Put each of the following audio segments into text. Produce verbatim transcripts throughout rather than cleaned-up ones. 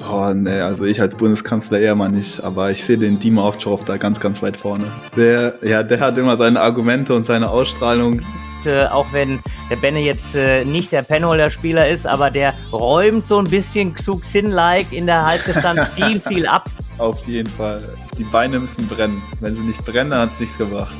Oh, ne, also ich als Bundeskanzler eher mal nicht, aber ich sehe den Dima Ovtcharov da ganz, ganz weit vorne. Der, ja, der hat immer seine Argumente und seine Ausstrahlung. Äh, auch wenn der Benne jetzt äh, nicht der Penholder-Spieler ist, aber der räumt so ein bisschen Xu-Xin-like in der Halbdistanz viel, viel ab. Auf jeden Fall. Die Beine müssen brennen. Wenn sie nicht brennen, dann hat es nichts gebracht.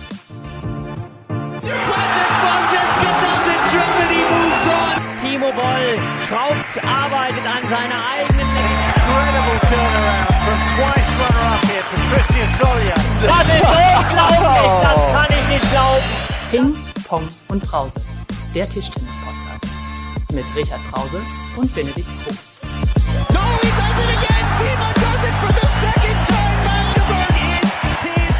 Timo Boll schraubt, arbeitet an seiner eigenen Incredible turnaround from twice runner-up here, Patricia Solia. Das ist unglaublich, das kann ich nicht glauben. Ping, Pong und Brause, der Tischtennis-Podcast mit Richard Brause und Benedikt Probst. No, he does it again! Timo does it for the second time! Magdeburg is his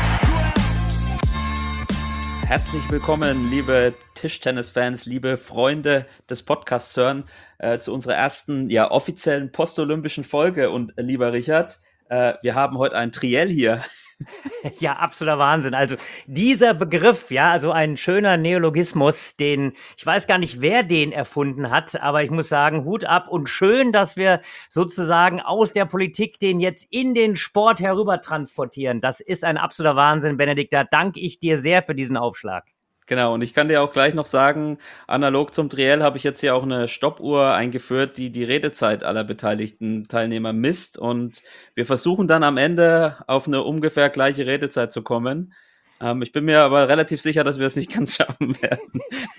ground! Herzlich willkommen, liebe Tischtennis-Fans, liebe Freunde des Podcasts hören, äh, zu unserer ersten, ja, offiziellen postolympischen Folge. Und äh, lieber Richard, äh, wir haben heute ein Triell hier. Ja, absoluter Wahnsinn. Also dieser Begriff, ja, also ein schöner Neologismus, den, ich weiß gar nicht, wer den erfunden hat, aber ich muss sagen, Hut ab und schön, dass wir sozusagen aus der Politik den jetzt in den Sport herüber transportieren. Das ist ein absoluter Wahnsinn, Benedikt. Da danke ich dir sehr für diesen Aufschlag. Genau, und ich kann dir auch gleich noch sagen, analog zum Triell habe ich jetzt hier auch eine Stoppuhr eingeführt, die die Redezeit aller beteiligten Teilnehmer misst, und wir versuchen dann am Ende auf eine ungefähr gleiche Redezeit zu kommen. Ähm, ich bin mir aber relativ sicher, dass wir es nicht ganz schaffen werden.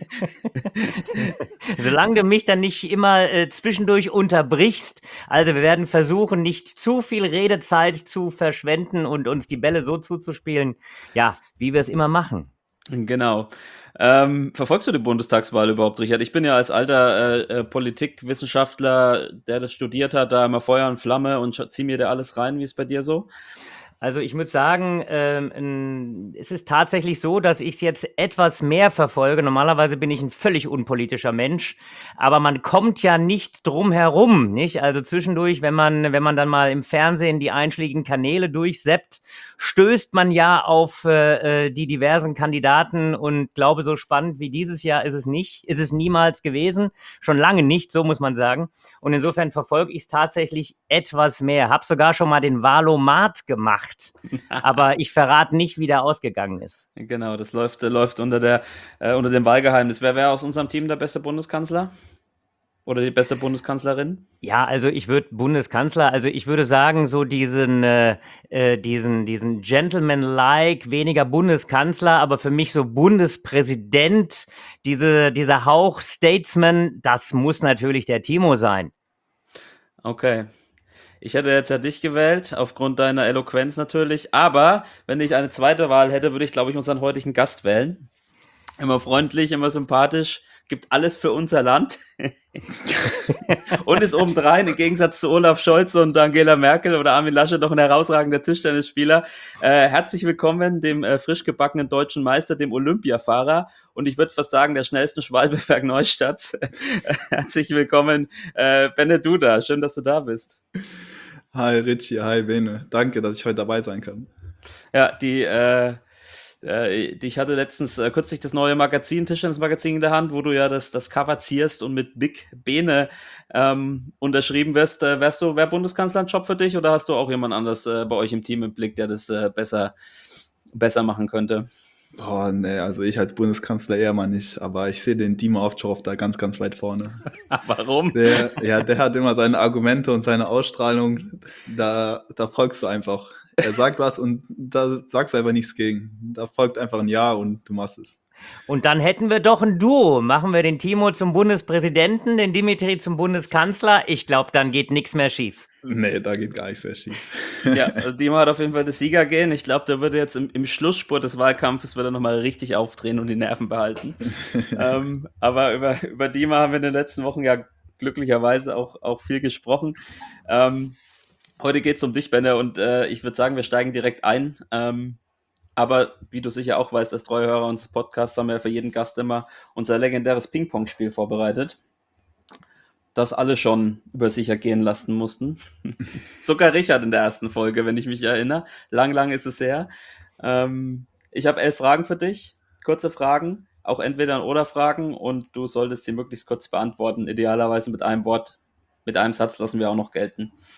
Solange du mich dann nicht immer äh, zwischendurch unterbrichst, also wir werden versuchen, nicht zu viel Redezeit zu verschwenden und uns die Bälle so zuzuspielen, ja, wie wir es immer machen. Genau. Ähm, verfolgst du die Bundestagswahl überhaupt, Richard? Ich bin ja als alter äh, äh, Politikwissenschaftler, der das studiert hat, da immer Feuer und Flamme und sch- zieh mir da alles rein. Wie ist bei dir so? Also ich muss sagen, ähm, es ist tatsächlich so, dass ich es jetzt etwas mehr verfolge. Normalerweise bin ich ein völlig unpolitischer Mensch, aber man kommt ja nicht drum herum, nicht? Also zwischendurch, wenn man, wenn man dann mal im Fernsehen die einschlägigen Kanäle durchseppt, stößt man ja auf äh, die diversen Kandidaten und glaube, so spannend wie dieses Jahr ist es nicht, ist es niemals gewesen, schon lange nicht, so muss man sagen. Und insofern verfolge ich es tatsächlich etwas mehr. Hab sogar schon mal den Wahlomat gemacht, aber ich verrate nicht, wie der ausgegangen ist. Genau, das läuft, äh, läuft unter, der, äh, unter dem Wahlgeheimnis. Wer wäre aus unserem Team der beste Bundeskanzler? Oder die beste Bundeskanzlerin? Ja, also ich würde Bundeskanzler, also ich würde sagen, so diesen, äh, äh, diesen, diesen Gentleman-like, weniger Bundeskanzler, aber für mich so Bundespräsident, diese, dieser Hauch Statesman, das muss natürlich der Timo sein. Okay. Ich hätte jetzt ja dich gewählt, aufgrund deiner Eloquenz natürlich. Aber wenn ich eine zweite Wahl hätte, würde ich, glaube ich, unseren heutigen Gast wählen. Immer freundlich, immer sympathisch, gibt alles für unser Land. Und ist obendrein, im Gegensatz zu Olaf Scholz und Angela Merkel oder Armin Laschet, doch ein herausragender Tischtennisspieler. Äh, herzlich willkommen dem äh, frisch gebackenen deutschen Meister, dem Olympiafahrer und ich würde fast sagen, der schnellsten Schwalbeberg Neustadt. Herzlich willkommen, äh, Benne Duda. Schön, dass du da bist. Hi Richie, hi Bene. Danke, dass ich heute dabei sein kann. Ja, die... Äh, Ich hatte letztens äh, kürzlich das neue Magazin, Tischtennis-Magazin in der Hand, wo du ja das, das Cover zierst und mit Big Bene ähm, unterschrieben wirst. Äh, wärst du, wär Bundeskanzler ein Job für dich oder hast du auch jemand anderes äh, bei euch im Team im Blick, der das äh, besser, besser machen könnte? Oh, ne, also ich als Bundeskanzler eher mal nicht, aber ich sehe den Dima Ovtcharov da ganz, ganz weit vorne. Warum? Der, ja, der hat immer seine Argumente und seine Ausstrahlung, da, da folgst du einfach. Er sagt was und da sagst du einfach nichts gegen. Da folgt einfach ein Ja und du machst es. Und dann hätten wir doch ein Duo. Machen wir den Timo zum Bundespräsidenten, den Dimitri zum Bundeskanzler. Ich glaube, dann geht nichts mehr schief. Nee, da geht gar nichts mehr schief. Ja, also Dima hat auf jeden Fall das Sieger gehen. Ich glaube, der würde jetzt im, im Schlussspurt des Wahlkampfes wieder nochmal richtig aufdrehen und die Nerven behalten. ähm, aber über, über Dima haben wir in den letzten Wochen ja glücklicherweise auch, auch viel gesprochen. Ähm, Heute geht es um dich, Benne, und äh, ich würde sagen, wir steigen direkt ein. Ähm, aber wie du sicher auch weißt, als treue Hörer unseres Podcasts haben wir für jeden Gast immer unser legendäres Ping-Pong-Spiel vorbereitet, das alle schon über sich ergehen lassen mussten. Sogar Richard in der ersten Folge, wenn ich mich erinnere. Lang, lang ist es her. Ähm, ich habe elf Fragen für dich, kurze Fragen, auch entweder oder Fragen, und du solltest sie möglichst kurz beantworten, idealerweise mit einem Wort, mit einem Satz lassen wir auch noch gelten.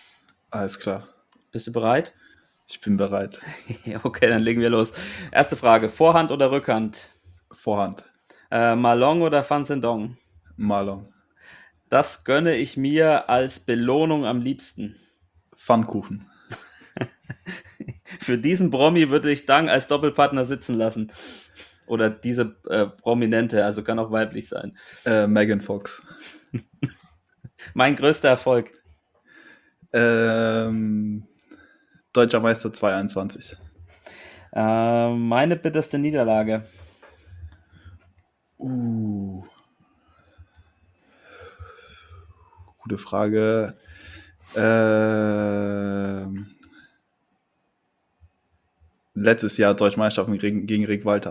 Alles klar. Bist du bereit? Ich bin bereit. Okay, dann legen wir los. Erste Frage, Vorhand oder Rückhand? Vorhand. Äh, Malong oder Fanzendong? Malong. Das gönne ich mir als Belohnung am liebsten. Pfannkuchen. Für diesen Promi würde ich Dang als Doppelpartner sitzen lassen. Oder diese äh, Prominente, also kann auch weiblich sein. Äh, Megan Fox. Mein größter Erfolg. Ähm, Deutscher Meister zwanzig einundzwanzig. Äh, meine bitterste Niederlage. Uh. Gute Frage. Ähm, letztes Jahr Deutsche Meisterschaft gegen, gegen Rick Walter.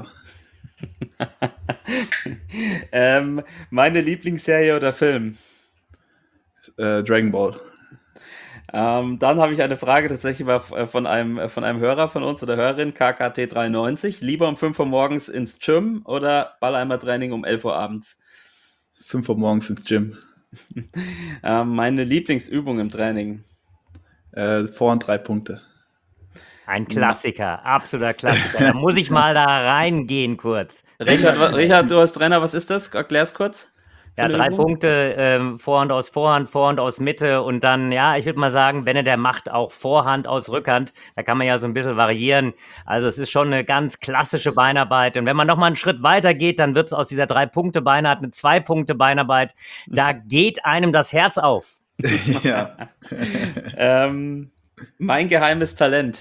ähm, meine Lieblingsserie oder Film? Äh, Dragon Ball. Ähm, dann habe ich eine Frage tatsächlich mal von einem, von einem Hörer von uns oder Hörerin, K K T dreiundneunzig. Lieber um fünf Uhr morgens ins Gym oder Balleimer-Training um elf Uhr abends? fünf Uhr morgens ins Gym. ähm, meine Lieblingsübung im Training? Äh, Vorhand drei Punkte. Ein Klassiker, absoluter Klassiker. Da muss ich mal da reingehen kurz. Richard, wa- Richard, du als Trainer, was ist das? Erklär's kurz. Ja, Für eine drei Übung? Punkte, ähm, Vorhand aus Vorhand, Vorhand aus Mitte und dann, ja, ich würde mal sagen, wenn er der macht, auch Vorhand aus Rückhand. Da kann man ja so ein bisschen variieren. Also es ist schon eine ganz klassische Beinarbeit. Und wenn man noch mal einen Schritt weiter geht, dann wird es aus dieser Drei-Punkte-Beinarbeit eine Zwei-Punkte-Beinarbeit. Da geht einem das Herz auf. Ja. Ähm, mein geheimes Talent.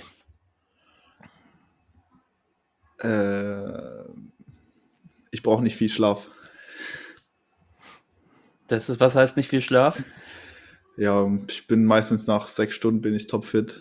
Äh, ich brauche nicht viel Schlaf. Das ist, was heißt nicht viel Schlaf? Ja, ich bin meistens nach sechs Stunden bin ich topfit.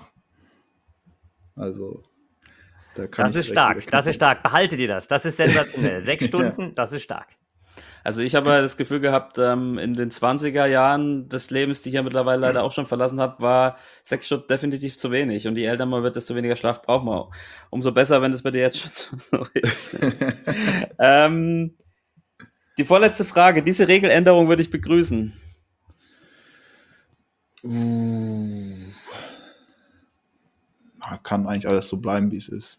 Also, da kann Das ich ist direkt stark, wieder das ist knicken. stark. Behalte dir das. Das ist sensationell. Sechs Stunden, das ist stark. Also ich habe das Gefühl gehabt, ähm, in den zwanziger Jahren des Lebens, die ich ja mittlerweile leider auch schon verlassen habe, war sechs Stunden definitiv zu wenig. Und je älter man wird, desto weniger Schlaf braucht man auch. Umso besser, wenn das bei dir jetzt schon so ist. ähm, die vorletzte Frage. Diese Regeländerung würde ich begrüßen. Uh. Kann eigentlich alles so bleiben, wie es ist.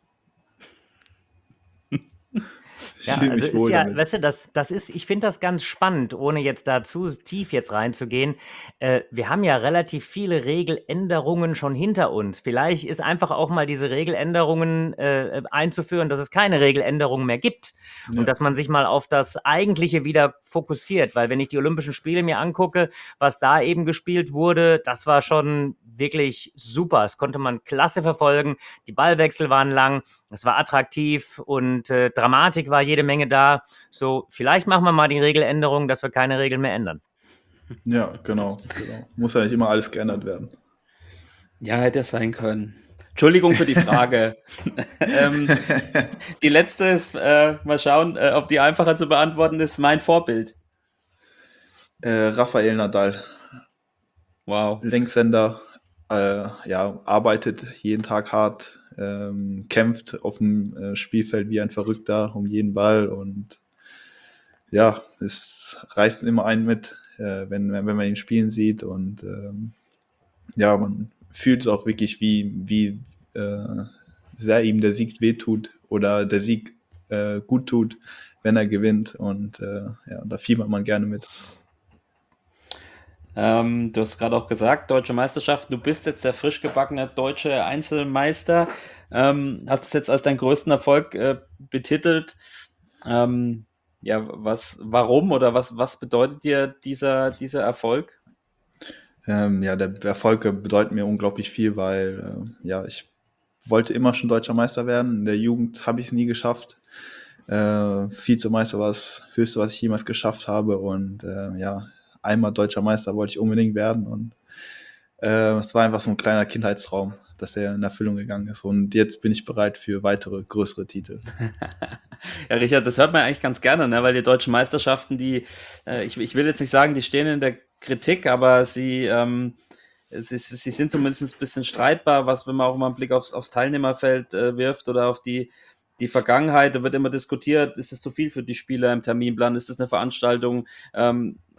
Ich Ja, fühle also mich ist wohl ja, damit. weißt du, das, das ist, ich finde das ganz spannend, ohne jetzt da zu tief jetzt reinzugehen. Äh, wir haben ja relativ viele Regeländerungen schon hinter uns. Vielleicht ist einfach auch mal diese Regeländerungen äh, einzuführen, dass es keine Regeländerungen mehr gibt Ja. und dass man sich mal auf das Eigentliche wieder fokussiert. Weil wenn ich die Olympischen Spiele mir angucke, was da eben gespielt wurde, das war schon wirklich super. Das konnte man klasse verfolgen. Die Ballwechsel waren lang. Es war attraktiv und äh, Dramatik war jede Menge da. So, vielleicht machen wir mal die Regeländerung, dass wir keine Regeln mehr ändern. Ja, genau, genau. Muss ja nicht immer alles geändert werden. Ja, hätte es sein können. Entschuldigung für die Frage. ähm, die letzte ist, äh, mal schauen, äh, ob die einfacher zu beantworten ist. Mein Vorbild. Äh, Rafael Nadal, Wow. Linkshänder, äh, ja, arbeitet jeden Tag hart, ähm, kämpft auf dem äh, Spielfeld wie ein Verrückter um jeden Ball und ja, es reißt immer einen mit, äh, wenn, wenn man ihn spielen sieht und ähm, ja, man fühlt es auch wirklich, wie, wie äh, sehr ihm der Sieg wehtut oder der Sieg äh, gut tut, wenn er gewinnt und äh, ja, da fiebert man gerne mit. Ähm, du hast gerade auch gesagt, deutsche Meisterschaft. Du bist jetzt der frisch gebackene deutsche Einzelmeister. Ähm, hast es jetzt als deinen größten Erfolg äh, betitelt. Ähm, ja, was, warum oder was, was bedeutet dir dieser, dieser Erfolg? Ähm, ja, der Erfolg bedeutet mir unglaublich viel, weil äh, ja, ich wollte immer schon deutscher Meister werden. In der Jugend habe ich es nie geschafft. Äh, Vizemeister war das Höchste, was ich jemals geschafft habe. Und äh, ja, einmal deutscher Meister wollte ich unbedingt werden. Und äh, es war einfach so ein kleiner Kindheitstraum, dass er in Erfüllung gegangen ist. Und jetzt bin ich bereit für weitere, größere Titel. Ja, Richard, das hört man eigentlich ganz gerne, ne? Weil die deutschen Meisterschaften, die, äh, ich, ich will jetzt nicht sagen, die stehen in der Kritik, aber sie, ähm, sie, sie sind zumindest ein bisschen streitbar, was, wenn man auch mal einen Blick aufs, aufs Teilnehmerfeld äh, wirft oder auf die, die Vergangenheit, da wird immer diskutiert, ist es zu viel für die Spieler im Terminplan, ist das eine Veranstaltung, ähm, auf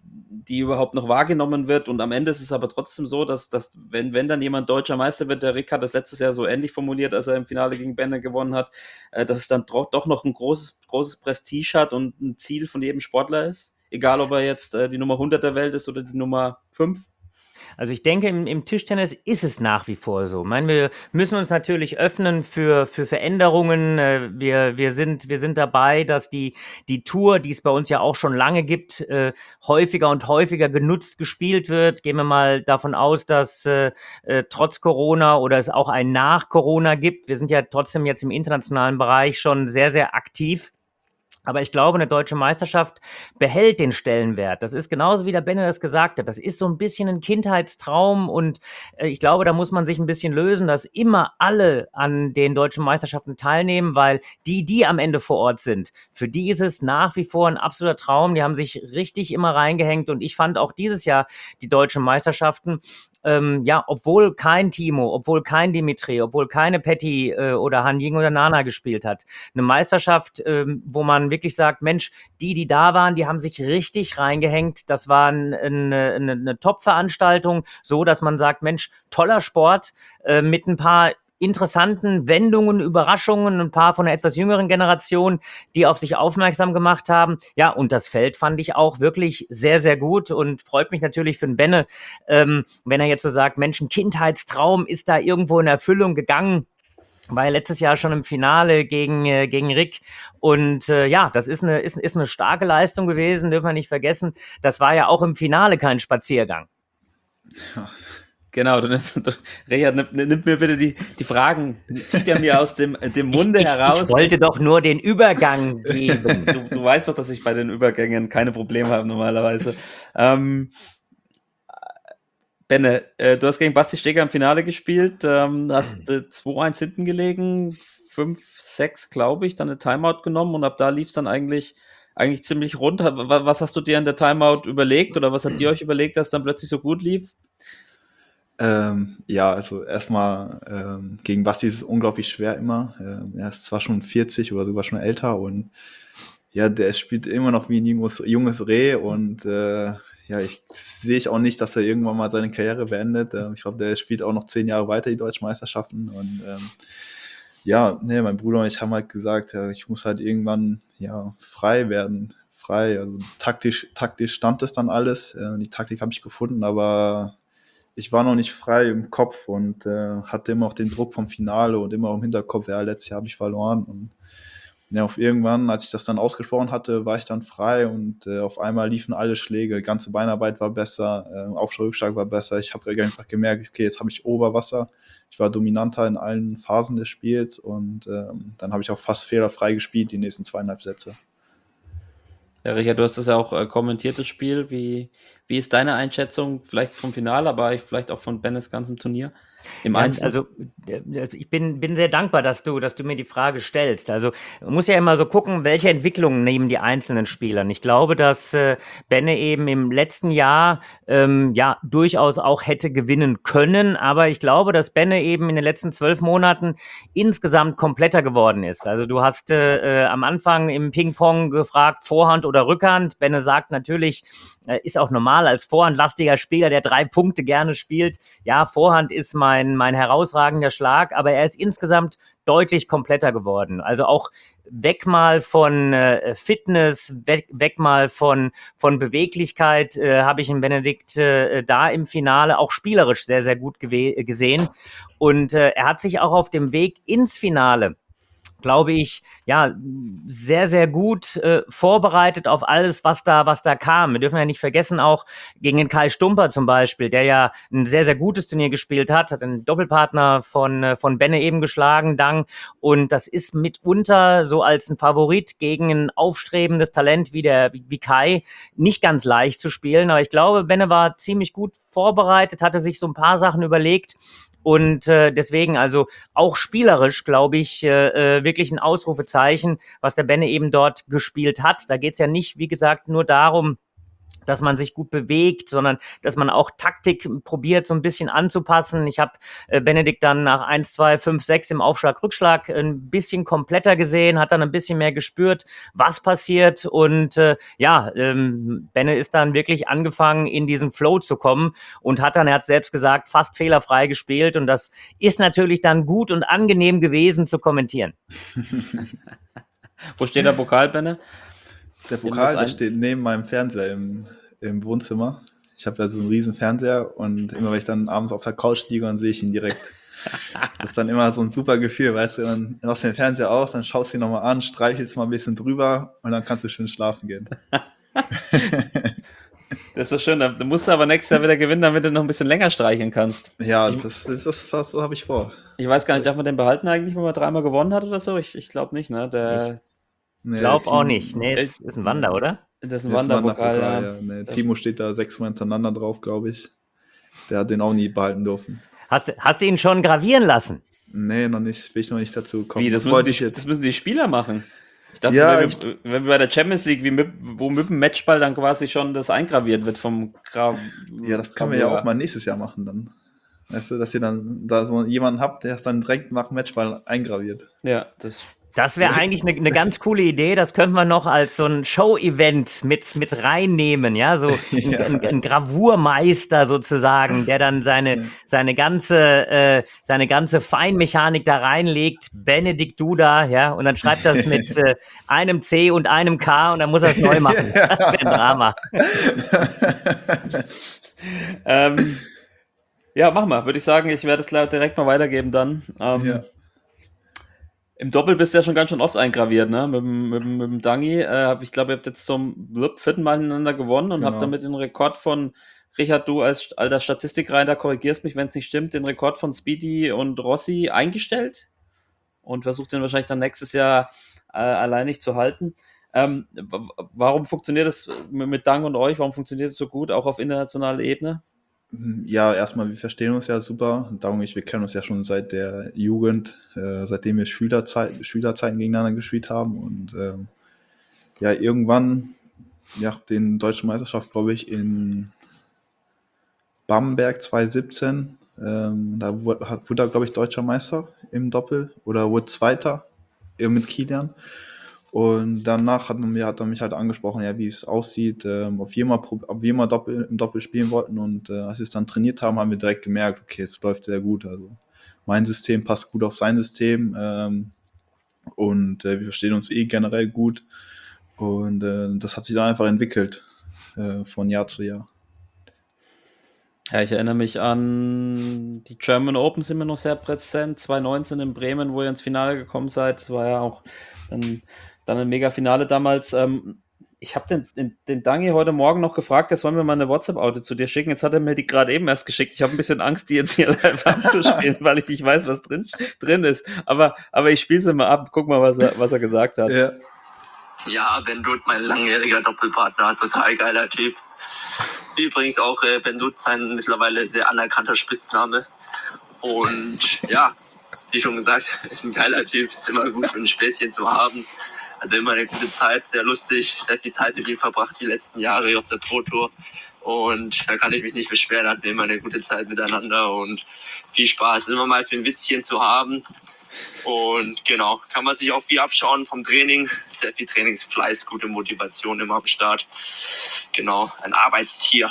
die überhaupt noch wahrgenommen wird. Und am Ende ist es aber trotzdem so, dass, dass wenn, wenn dann jemand deutscher Meister wird, der Rick hat das letztes Jahr so ähnlich formuliert, als er im Finale gegen Benne gewonnen hat, äh, dass es dann doch, doch noch ein großes, großes Prestige hat und ein Ziel von jedem Sportler ist. Egal, ob er jetzt äh, die Nummer hundert der Welt ist oder die Nummer fünf. Also ich denke, im, im Tischtennis ist es nach wie vor so. Ich meine, wir müssen uns natürlich öffnen für, für Veränderungen. Äh, Wir, wir, sind, wir sind dabei, dass die, die Tour, die es bei uns ja auch schon lange gibt, äh, häufiger und häufiger genutzt gespielt wird. Gehen wir mal davon aus, dass äh, äh, trotz Corona oder es auch ein nach Corona gibt. Wir sind ja trotzdem jetzt im internationalen Bereich schon sehr, sehr aktiv. Aber ich glaube, eine deutsche Meisterschaft behält den Stellenwert. Das ist genauso, wie der Benne das gesagt hat. Das ist so ein bisschen ein Kindheitstraum und äh, ich glaube, da muss man sich ein bisschen lösen, dass immer alle an den deutschen Meisterschaften teilnehmen, weil die, die am Ende vor Ort sind, für die ist es nach wie vor ein absoluter Traum. Die haben sich richtig immer reingehängt und ich fand auch dieses Jahr die deutschen Meisterschaften, ähm, ja, obwohl kein Timo, obwohl kein Dimitri, obwohl keine Petty äh, oder Han Ying oder Nana gespielt hat, eine Meisterschaft, ähm, wo man wirklich sagt, Mensch, die, die da waren, die haben sich richtig reingehängt. Das war ein, eine, eine, eine Top-Veranstaltung, so dass man sagt, Mensch, toller Sport äh, mit ein paar interessanten Wendungen, Überraschungen, ein paar von der etwas jüngeren Generation, die auf sich aufmerksam gemacht haben. Ja, und das Feld fand ich auch wirklich sehr, sehr gut und freut mich natürlich für den Benne, ähm, wenn er jetzt so sagt, Mensch, ein Kindheitstraum ist da irgendwo in Erfüllung gegangen. War ja letztes Jahr schon im Finale gegen, äh, gegen Rick. Und äh, ja, das ist eine, ist, ist eine starke Leistung gewesen, dürfen wir nicht vergessen. Das war ja auch im Finale kein Spaziergang. Ja. Genau, dann ist, Richard, nimmt, nimmt mir bitte die, die Fragen, zieht er mir aus dem, dem Munde ich, ich, heraus. Ich wollte doch nur den Übergang geben. Du, du weißt doch, dass ich bei den Übergängen keine Probleme habe normalerweise. Ähm, Benne, äh, du hast gegen Basti Steger im Finale gespielt, ähm, hast äh, zwei eins hinten gelegen, fünf sechs, glaube ich, dann eine Timeout genommen und ab da lief es dann eigentlich, eigentlich ziemlich rund. Was hast du dir in der Timeout überlegt oder was habt ihr euch überlegt, dass es dann plötzlich so gut lief? Ähm, ja, also erstmal ähm, gegen Basti ist es unglaublich schwer immer. Ähm, er ist zwar schon vierzig oder sogar schon älter und ja, der spielt immer noch wie ein junges, junges Reh und äh, ja, ich sehe ich auch nicht, dass er irgendwann mal seine Karriere beendet. Ähm, ich glaube, der spielt auch noch zehn Jahre weiter die Deutschen Meisterschaften und ähm, ja, nee, mein Bruder und ich haben halt gesagt, ja, ich muss halt irgendwann ja frei werden, frei. Also taktisch, taktisch stand es dann alles. Äh, die Taktik habe ich gefunden, aber ich war noch nicht frei im Kopf und äh, hatte immer auch den Druck vom Finale und immer im Hinterkopf, ja, letztes Jahr habe ich verloren. Und ja, auf irgendwann, als ich das dann ausgesprochen hatte, war ich dann frei und äh, auf einmal liefen alle Schläge, die ganze Beinarbeit war besser, äh, Aufschlag-Rückschlag war besser. Ich habe einfach gemerkt, okay, jetzt habe ich Oberwasser. Ich war dominanter in allen Phasen des Spiels und ähm, dann habe ich auch fast fehlerfrei gespielt, die nächsten zweieinhalb Sätze. Ja, Richard, du hast das ja auch äh, kommentiert, das Spiel. Wie, wie ist deine Einschätzung, vielleicht vom Finale, aber vielleicht auch von Bennes ganzem Turnier? Im Ja, Einzel? also ich bin, bin sehr dankbar, dass du, dass du mir die Frage stellst. Also man muss ja immer so gucken, welche Entwicklungen nehmen die einzelnen Spieler. Und ich glaube, dass äh, Benne eben im letzten Jahr ähm, ja durchaus auch hätte gewinnen können. Aber ich glaube, dass Benne eben in den letzten zwölf Monaten insgesamt kompletter geworden ist. Also du hast äh, am Anfang im Ping-Pong gefragt, Vorhand oder Rückhand. Benne sagt natürlich, äh, ist auch normal als vorhandlastiger Spieler, der drei Punkte gerne spielt. Ja, Vorhand ist mein Mein, mein herausragender Schlag, aber er ist insgesamt deutlich kompletter geworden. Also auch weg mal von äh, Fitness, weg, weg mal von, von Beweglichkeit, äh, habe ich in Benedikt äh, da im Finale auch spielerisch sehr, sehr gut gewe- gesehen. Und äh, er hat sich auch auf dem Weg ins Finale, glaube ich, ja, sehr, sehr gut äh, vorbereitet auf alles, was da, was da kam. Wir dürfen ja nicht vergessen, auch gegen den Kai Stumper zum Beispiel, der ja ein sehr, sehr gutes Turnier gespielt hat, hat einen Doppelpartner von, äh, von Benne eben geschlagen, Dang. Und das ist mitunter so als ein Favorit gegen ein aufstrebendes Talent wie der, wie, wie Kai nicht ganz leicht zu spielen. Aber ich glaube, Benne war ziemlich gut vorbereitet, hatte sich so ein paar Sachen überlegt. Und äh, deswegen, also auch spielerisch, glaube ich, äh, wirklich ein Ausrufezeichen, was der Benne eben dort gespielt hat. Da geht es ja nicht, wie gesagt, nur darum, dass man sich gut bewegt, sondern dass man auch Taktik probiert, so ein bisschen anzupassen. Ich habe äh, Benedikt dann nach eins, zwei, fünf, sechs im Aufschlag-Rückschlag ein bisschen kompletter gesehen, hat dann ein bisschen mehr gespürt, was passiert. Und äh, ja, ähm, Benne ist dann wirklich angefangen, in diesen Flow zu kommen und hat dann, er hat selbst gesagt, fast fehlerfrei gespielt. Und das ist natürlich dann gut und angenehm gewesen zu kommentieren. Wo steht der Pokal, Benne? Der Pokal, der steht neben meinem Fernseher im, im Wohnzimmer. Ich habe ja so einen riesen Fernseher und immer wenn ich dann abends auf der Couch liege, dann sehe ich ihn direkt. Das ist dann immer so ein super Gefühl, weißt du, dann machst du den Fernseher aus, dann schaust du ihn nochmal an, streichelst mal ein bisschen drüber und dann kannst du schön schlafen gehen. Das ist so schön, da musst du aber nächstes Jahr wieder gewinnen, damit du noch ein bisschen länger streicheln kannst. Ja, das ist das fast, so habe ich vor. Ich weiß gar nicht, darf man den behalten eigentlich, wenn man dreimal gewonnen hat oder so? Ich, ich glaube nicht, ne? Der, ich glaube auch nicht. Nee, es ist ein Wander, oder? Das ist ein Wanderpokal, ja. ja. Nee, Timo steht da sechsmal hintereinander drauf, glaube ich. Der hat den auch nie behalten dürfen. Hast, hast du ihn schon gravieren lassen? Nee, noch nicht. Will ich noch nicht dazu kommen. Wie, das, das, müssen die, jetzt. das müssen die Spieler machen. Ich dachte, ja, wenn, ich, wir, wenn wir bei der Champions League, wie mit, wo mit dem Matchball dann quasi schon das eingraviert wird vom Gra- Ja, das können wir ja auch mal nächstes Jahr machen dann. Weißt du, dass ihr dann da so jemanden habt, der es dann direkt nach dem Matchball eingraviert. Ja, das... Das wäre eigentlich eine, eine ganz coole Idee. Das könnten wir noch als so ein Show-Event mit, mit reinnehmen. Ja, so ein, ja. ein, ein Gravurmeister sozusagen, der dann seine, ja. seine, ganze, äh, seine ganze Feinmechanik da reinlegt. Benedikt Duda, ja, und dann schreibt das mit äh, einem C und einem K und dann muss er es neu machen. Ja. Das wäre ein Drama. ähm, ja, mach mal. Würde ich sagen, ich werde es direkt mal weitergeben dann. Ähm, ja. Im Doppel bist du ja schon ganz schön oft eingraviert, ne? Mit, mit, mit dem Dangi. Äh, ich glaube, ihr habt jetzt zum vierten Mal hintereinander gewonnen und genau. habt damit den Rekord von, Richard, du als alter Statistikreiter, korrigierst mich, wenn es nicht stimmt, den Rekord von Speedy und Rossi eingestellt und versucht den wahrscheinlich dann nächstes Jahr äh, alleinig zu halten. Ähm, warum funktioniert das mit Dang und euch? Warum funktioniert es so gut, auch auf internationaler Ebene? Ja, erstmal, wir verstehen uns ja super. Dang und ich, wir kennen uns ja schon seit der Jugend, äh, seitdem wir Schülerzeit, Schülerzeiten gegeneinander gespielt haben. Und ähm, ja, irgendwann, ja, den Deutschen Meisterschaft, glaube ich, in Bamberg zwanzig siebzehn, ähm, da wurde, wurde er, glaube ich, Deutscher Meister im Doppel oder wurde Zweiter mit Kilian. Und danach hat, mir, hat er mich halt angesprochen, ja, wie es aussieht, ähm, ob wir mal, ob wir mal Doppel, im Doppel spielen wollten. Und äh, als wir es dann trainiert haben, haben wir direkt gemerkt, okay, es läuft sehr gut. Also mein System passt gut auf sein System ähm, und äh, wir verstehen uns eh generell gut. Und äh, das hat sich dann einfach entwickelt äh, von Jahr zu Jahr. Ja, ich erinnere mich an die German Open, sind mir noch sehr präsent. zwanzig neunzehn in Bremen, wo ihr ins Finale gekommen seid, war ja auch dann... Dann ein Mega-Finale damals. Ähm, ich habe den, den, den Dangi heute Morgen noch gefragt, der soll mir mal eine WhatsApp-Audio zu dir schicken. Jetzt hat er mir die gerade eben erst geschickt. Ich habe ein bisschen Angst, die jetzt hier live abzuspielen, weil ich nicht weiß, was drin, drin ist. Aber, aber ich spiele sie mal ab. Guck mal, was er, was er gesagt hat. Ja, ja, Ben Dutt, mein langjähriger Doppelpartner, total geiler Typ. Übrigens auch äh, Ben Dutt, sein mittlerweile sehr anerkannter Spitzname. Und ja, wie schon gesagt, ist ein geiler Typ, ist immer gut für ein Späßchen zu haben. Hatte immer eine gute Zeit, sehr lustig, sehr viel Zeit mit ihm verbracht die letzten Jahre auf der Pro Tour. Und da kann ich mich nicht beschweren, hatten wir immer eine gute Zeit miteinander und viel Spaß, immer mal für ein Witzchen zu haben. Und genau, kann man sich auch viel abschauen vom Training, sehr viel Trainingsfleiß, gute Motivation immer am Start. Genau, ein Arbeitstier.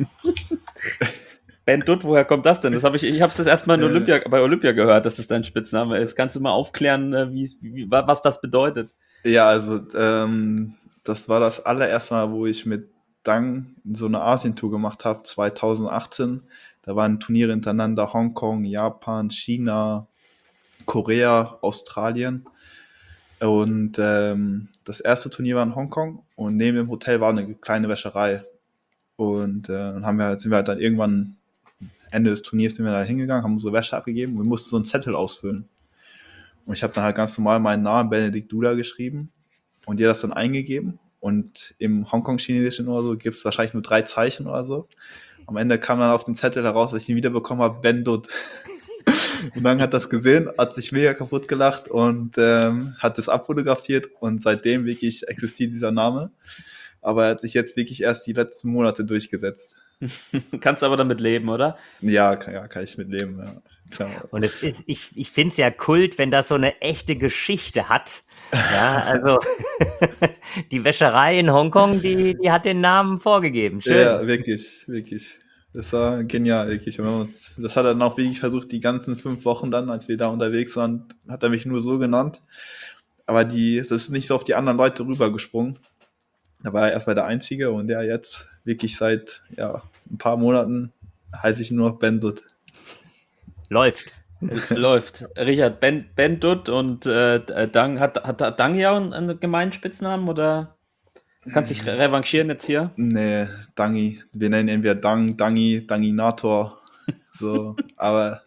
Ben Dutt, woher kommt das denn? Das hab ich ich habe es das erstmal in Olympia, bei Olympia gehört, dass das dein Spitzname ist. Kannst du mal aufklären, wie, wie, was das bedeutet? Ja, also ähm, das war das allererste Mal, wo ich mit Dang so eine Asien-Tour gemacht habe, zwanzig achtzehn. Da waren Turniere hintereinander, Hongkong, Japan, China, Korea, Australien. Und ähm, das erste Turnier war in Hongkong und neben dem Hotel war eine kleine Wäscherei. Und äh, dann haben wir, sind wir halt dann irgendwann, Ende des Turniers sind wir da hingegangen, haben unsere Wäsche abgegeben und wir mussten so einen Zettel ausfüllen. Und ich habe dann halt ganz normal meinen Namen Benedikt Duda geschrieben und ihr das dann eingegeben. Und im Hongkong-Chinesischen oder so gibt es wahrscheinlich nur drei Zeichen oder so. Am Ende kam dann auf den Zettel heraus, dass ich ihn wiederbekommen habe, Ben Dutt. Und dann hat das gesehen, hat sich mega kaputt gelacht und ähm, hat das abfotografiert. Und seitdem wirklich existiert dieser Name. aber er hat sich jetzt wirklich erst die letzten Monate durchgesetzt. Kannst aber damit leben, oder? Ja, kann, ja, kann ich mit leben, ja, klar. Und es ist, ich, ich finde es ja Kult, wenn das so eine echte Geschichte hat. Ja, also die Wäscherei in Hongkong, die, die hat den Namen vorgegeben. Schön. Ja, wirklich, wirklich. Das war genial, wirklich. Und das hat er dann auch wirklich versucht, die ganzen fünf Wochen dann, als wir da unterwegs waren, hat er mich nur so genannt. Aber die, das ist nicht so auf die anderen Leute rübergesprungen. Da war er erstmal der Einzige und der jetzt wirklich seit ja, ein paar Monaten heiße ich nur noch Ben Dutt. Läuft. Läuft. Richard, Ben, Ben Dutt und äh, Dang, hat, hat, hat Dang ja einen, einen gemeinen Spitznamen oder kannst dich re- revanchieren jetzt hier? Nee, Dangi. Wir nennen ihn entweder Dang, Dangi, Danginator. So, aber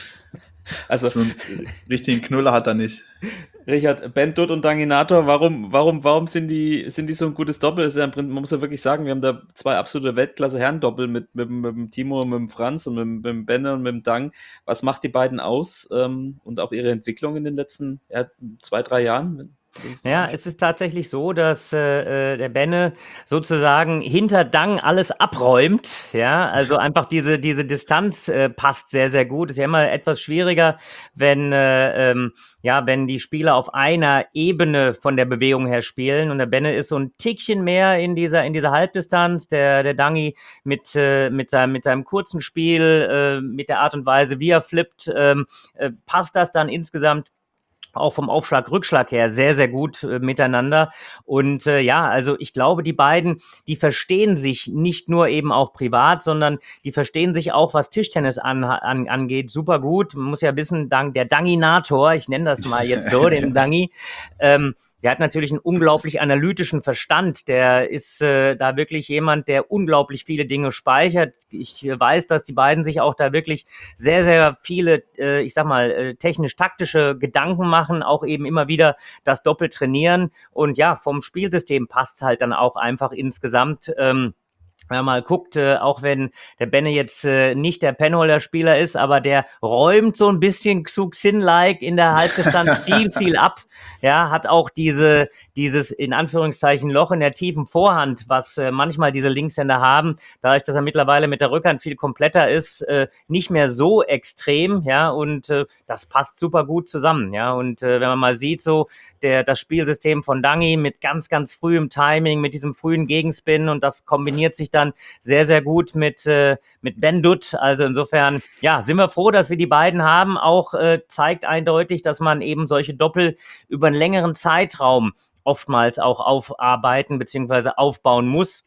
Also, so einen richtigen Knuller hat er nicht. Richard, Ben Dutt und Danginator, warum, warum, warum sind die, sind die so ein gutes Doppel? Das ist ja im Prinzip, man muss ja wirklich sagen, wir haben da zwei absolute Weltklasse-Herren-Doppel mit, mit, mit dem Timo, mit dem Franz und mit, mit dem Benne und mit dem Dang. Was macht die beiden aus ähm, und auch ihre Entwicklung in den letzten ja, zwei, drei Jahren? Ja, es ist tatsächlich so, dass äh, der Benne sozusagen hinter Dang alles abräumt. Ja, also einfach diese, diese Distanz äh, passt sehr, sehr gut. Ist ja immer etwas schwieriger, wenn, äh, ähm, ja, wenn die Spieler auf einer Ebene von der Bewegung her spielen. Und der Benne ist so ein Tickchen mehr in dieser, in dieser Halbdistanz. Der, der Dangi mit, äh, mit, seinem, mit seinem kurzen Spiel, äh, mit der Art und Weise, wie er flippt, ähm, äh, passt das dann insgesamt auch vom Aufschlag-Rückschlag her sehr, sehr gut äh, miteinander. Und äh, ja, also ich glaube, die beiden, die verstehen sich nicht nur eben auch privat, sondern die verstehen sich auch, was Tischtennis an, an, angeht, super gut. Man muss ja wissen, dank der Danginator, ich nenne das mal jetzt so, den Dangi, ähm, der hat natürlich einen unglaublich analytischen Verstand. Der ist äh, da wirklich jemand, der unglaublich viele Dinge speichert. Ich äh, weiß, dass die beiden sich auch da wirklich sehr, sehr viele, äh, ich sag mal, äh, technisch-taktische Gedanken machen, auch eben immer wieder das Doppel trainieren. Und ja, vom Spielsystem passt halt dann auch einfach insgesamt. Ähm, Wenn man mal guckt, äh, auch wenn der Benne jetzt äh, nicht der Penholder-Spieler ist, aber der räumt so ein bisschen Xu-Xin-like in der Halbdistanz viel, viel ab. Ja, hat auch diese, dieses in Anführungszeichen Loch in der tiefen Vorhand, was äh, manchmal diese Linkshänder haben, dadurch, dass er mittlerweile mit der Rückhand viel kompletter ist, äh, nicht mehr so extrem. Ja, und äh, das passt super gut zusammen. Ja, und äh, wenn man mal sieht, so der, das Spielsystem von Dangi mit ganz, ganz frühem Timing, mit diesem frühen Gegenspin und das kombiniert sich dann sehr, sehr gut mit, äh, mit Ben Dutt. Also insofern, ja, sind wir froh, dass wir die beiden haben. Auch äh, zeigt eindeutig, dass man eben solche Doppel über einen längeren Zeitraum oftmals auch aufarbeiten bzw. aufbauen muss.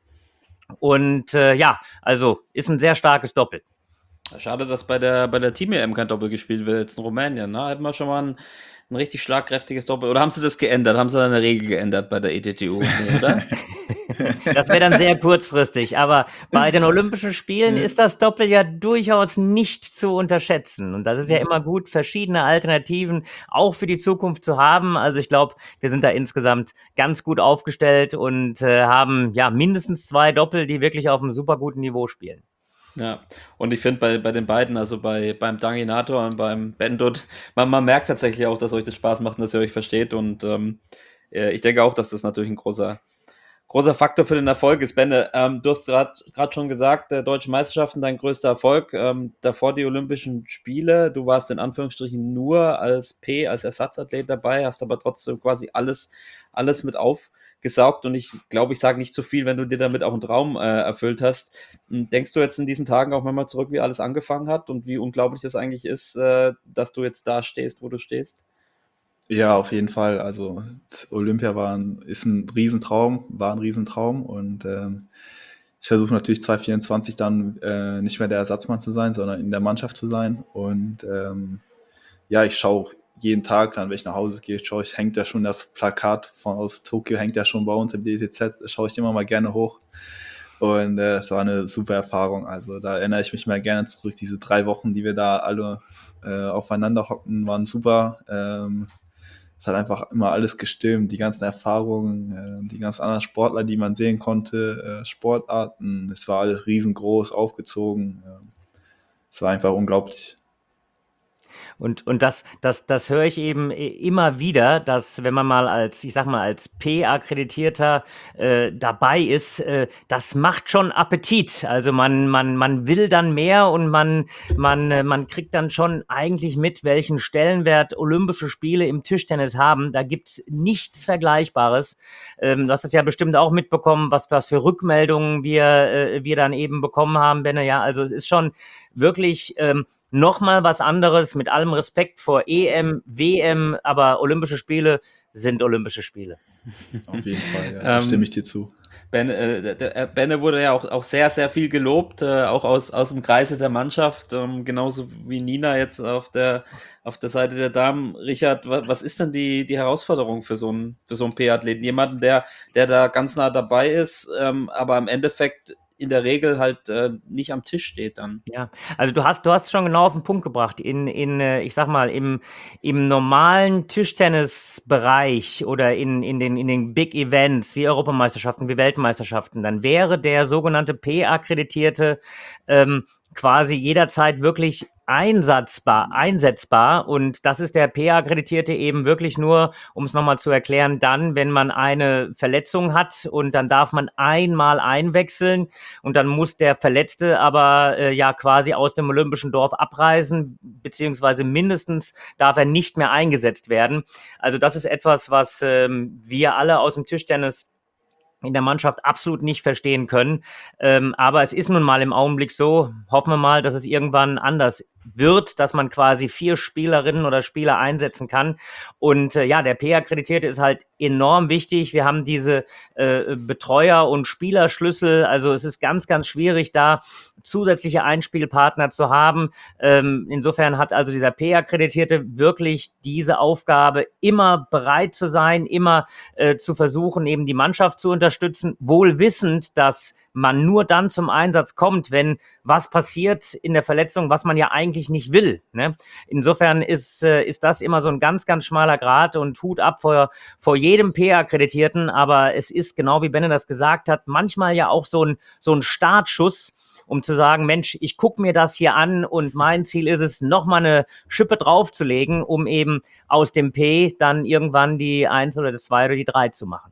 Und äh, ja, also ist ein sehr starkes Doppel. Schade, dass bei der, bei der Team-E M kein Doppel gespielt wird, jetzt in Rumänien. Ne? Hätten wir schon mal ein, ein richtig schlagkräftiges Doppel. Oder haben sie das geändert? Haben sie eine Regel geändert bei der E T T U? Nee, oder? Das wäre dann sehr kurzfristig. Aber bei den Olympischen Spielen ist das Doppel ja durchaus nicht zu unterschätzen. Und das ist ja immer gut, verschiedene Alternativen auch für die Zukunft zu haben. Also ich glaube, wir sind da insgesamt ganz gut aufgestellt und äh, haben ja mindestens zwei Doppel, die wirklich auf einem super guten Niveau spielen. Ja, und ich finde bei, bei den beiden, also bei, beim Danginator und beim Ben Dutt, man, man merkt tatsächlich auch, dass euch das Spaß macht und dass ihr euch versteht. Und ähm, äh, ich denke auch, dass das natürlich ein großer, großer Faktor für den Erfolg ist. Benne, ähm, du hast gerade schon gesagt, äh, Deutsche Meisterschaften dein größter Erfolg. Ähm, davor die Olympischen Spiele. Du warst in Anführungsstrichen nur als P, als Ersatzathlet dabei, hast aber trotzdem quasi alles, alles mit aufgesaugt. Und ich glaube, ich sage nicht zu viel, wenn du dir damit auch einen Traum äh, erfüllt hast. Denkst du jetzt in diesen Tagen auch mal zurück, wie alles angefangen hat und wie unglaublich das eigentlich ist, äh, dass du jetzt da stehst, wo du stehst? Ja, auf jeden Fall. Also Olympia war ein, ist ein Riesentraum, war ein Riesentraum und ähm, ich versuche natürlich zwanzig vierundzwanzig dann äh, nicht mehr der Ersatzmann zu sein, sondern in der Mannschaft zu sein. Und ähm, ja, ich schaue jeden Tag, dann, wenn ich nach Hause gehe, schaue ich, hängt ja schon das Plakat von aus Tokio, hängt ja schon bei uns im D C Z, schaue ich immer mal gerne hoch. Und äh, es war eine super Erfahrung. Also da erinnere ich mich mal gerne zurück. Diese drei Wochen, die wir da alle äh, aufeinander hockten, waren super. Ähm, es hat einfach immer alles gestimmt. Die ganzen Erfahrungen, äh, die ganzen anderen Sportler, die man sehen konnte, äh, Sportarten. Es war alles riesengroß, aufgezogen. Äh, es war einfach unglaublich. Und, und das, das, das höre ich eben immer wieder, dass wenn man mal als, ich sag mal, als P-Akkreditierter äh, dabei ist, äh, das macht schon Appetit. Also man, man, man will dann mehr und man, man, äh, man kriegt dann schon eigentlich mit, welchen Stellenwert Olympische Spiele im Tischtennis haben. Da gibt's nichts Vergleichbares. Ähm, du hast es ja bestimmt auch mitbekommen, was, was für Rückmeldungen wir, äh, wir dann eben bekommen haben, Benne. Ja, also es ist schon wirklich ähm, nochmal was anderes, mit allem Respekt vor E M, W M, aber Olympische Spiele sind Olympische Spiele. Auf jeden Fall, ja, da Ähm, stimme ich dir zu. Ben, äh, der, äh, Benne wurde ja auch, auch sehr, sehr viel gelobt, äh, auch aus, aus dem Kreise der Mannschaft, ähm, genauso wie Nina jetzt auf der, auf der Seite der Damen. Richard, wa, was ist denn die, die Herausforderung für so einen, für so einen P-Athleten? Jemanden, der, der da ganz nah dabei ist, ähm, aber im Endeffekt in der Regel halt äh, nicht am Tisch steht dann. Ja, also du hast, du hast es schon genau auf den Punkt gebracht. In, in, äh, ich sag mal, im, im normalen Tischtennisbereich oder in, in, den, in den Big Events wie Europameisterschaften, wie Weltmeisterschaften, dann wäre der sogenannte P-Akkreditierte ähm, quasi jederzeit wirklich einsatzbar, einsetzbar. Und das ist der P-Akkreditierte eben wirklich nur, um es nochmal zu erklären, dann, wenn man eine Verletzung hat und dann darf man einmal einwechseln und dann muss der Verletzte aber äh, ja quasi aus dem olympischen Dorf abreisen, beziehungsweise mindestens darf er nicht mehr eingesetzt werden. Also das ist etwas, was ähm, wir alle aus dem Tischtennis in der Mannschaft absolut nicht verstehen können. Ähm, aber es ist nun mal im Augenblick so, hoffen wir mal, dass es irgendwann anders wird, dass man quasi vier Spielerinnen oder Spieler einsetzen kann. Und äh, ja, der P-Akkreditierte ist halt enorm wichtig. Wir haben diese äh, Betreuer- und Spielerschlüssel. Also es ist ganz, ganz schwierig, da zusätzliche Einspielpartner zu haben. Ähm, insofern hat also dieser P-Akkreditierte wirklich diese Aufgabe, immer bereit zu sein, immer äh, zu versuchen, eben die Mannschaft zu unterstützen, wohl wissend, dass man nur dann zum Einsatz kommt, wenn was passiert in der Verletzung, was man ja eigentlich nicht will. Ne? Insofern ist, äh, ist das immer so ein ganz, ganz schmaler Grat und Hut ab vor, vor jedem P-Akkreditierten. Aber es ist, genau wie Benne das gesagt hat, manchmal ja auch so ein, so ein Startschuss, um zu sagen, Mensch, ich gucke mir das hier an und mein Ziel ist es, nochmal eine Schippe draufzulegen, um eben aus dem P dann irgendwann die eins oder das zwei oder die drei zu machen.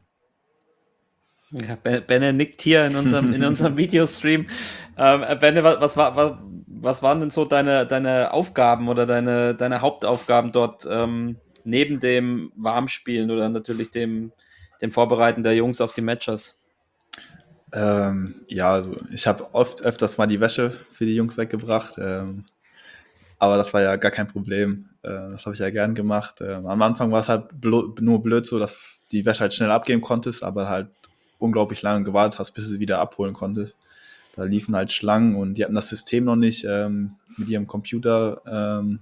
Ja, Benne nickt hier in unserem, in unserem Videostream. Ähm, Benne, was, was, war, was, was waren denn so deine, deine Aufgaben oder deine, deine Hauptaufgaben dort ähm, neben dem Warmspielen oder natürlich dem, dem Vorbereiten der Jungs auf die Matches? Ähm, ja, also ich habe oft öfters mal die Wäsche für die Jungs weggebracht, ähm, aber das war ja gar kein Problem. Äh, das habe ich ja gern gemacht. Ähm, am Anfang war es halt blo- nur blöd so, dass die Wäsche halt schnell abgeben konntest, aber halt unglaublich lange gewartet hast, bis du sie wieder abholen konntest. Da liefen halt Schlangen und die hatten das System noch nicht ähm, mit ihrem Computer, ähm,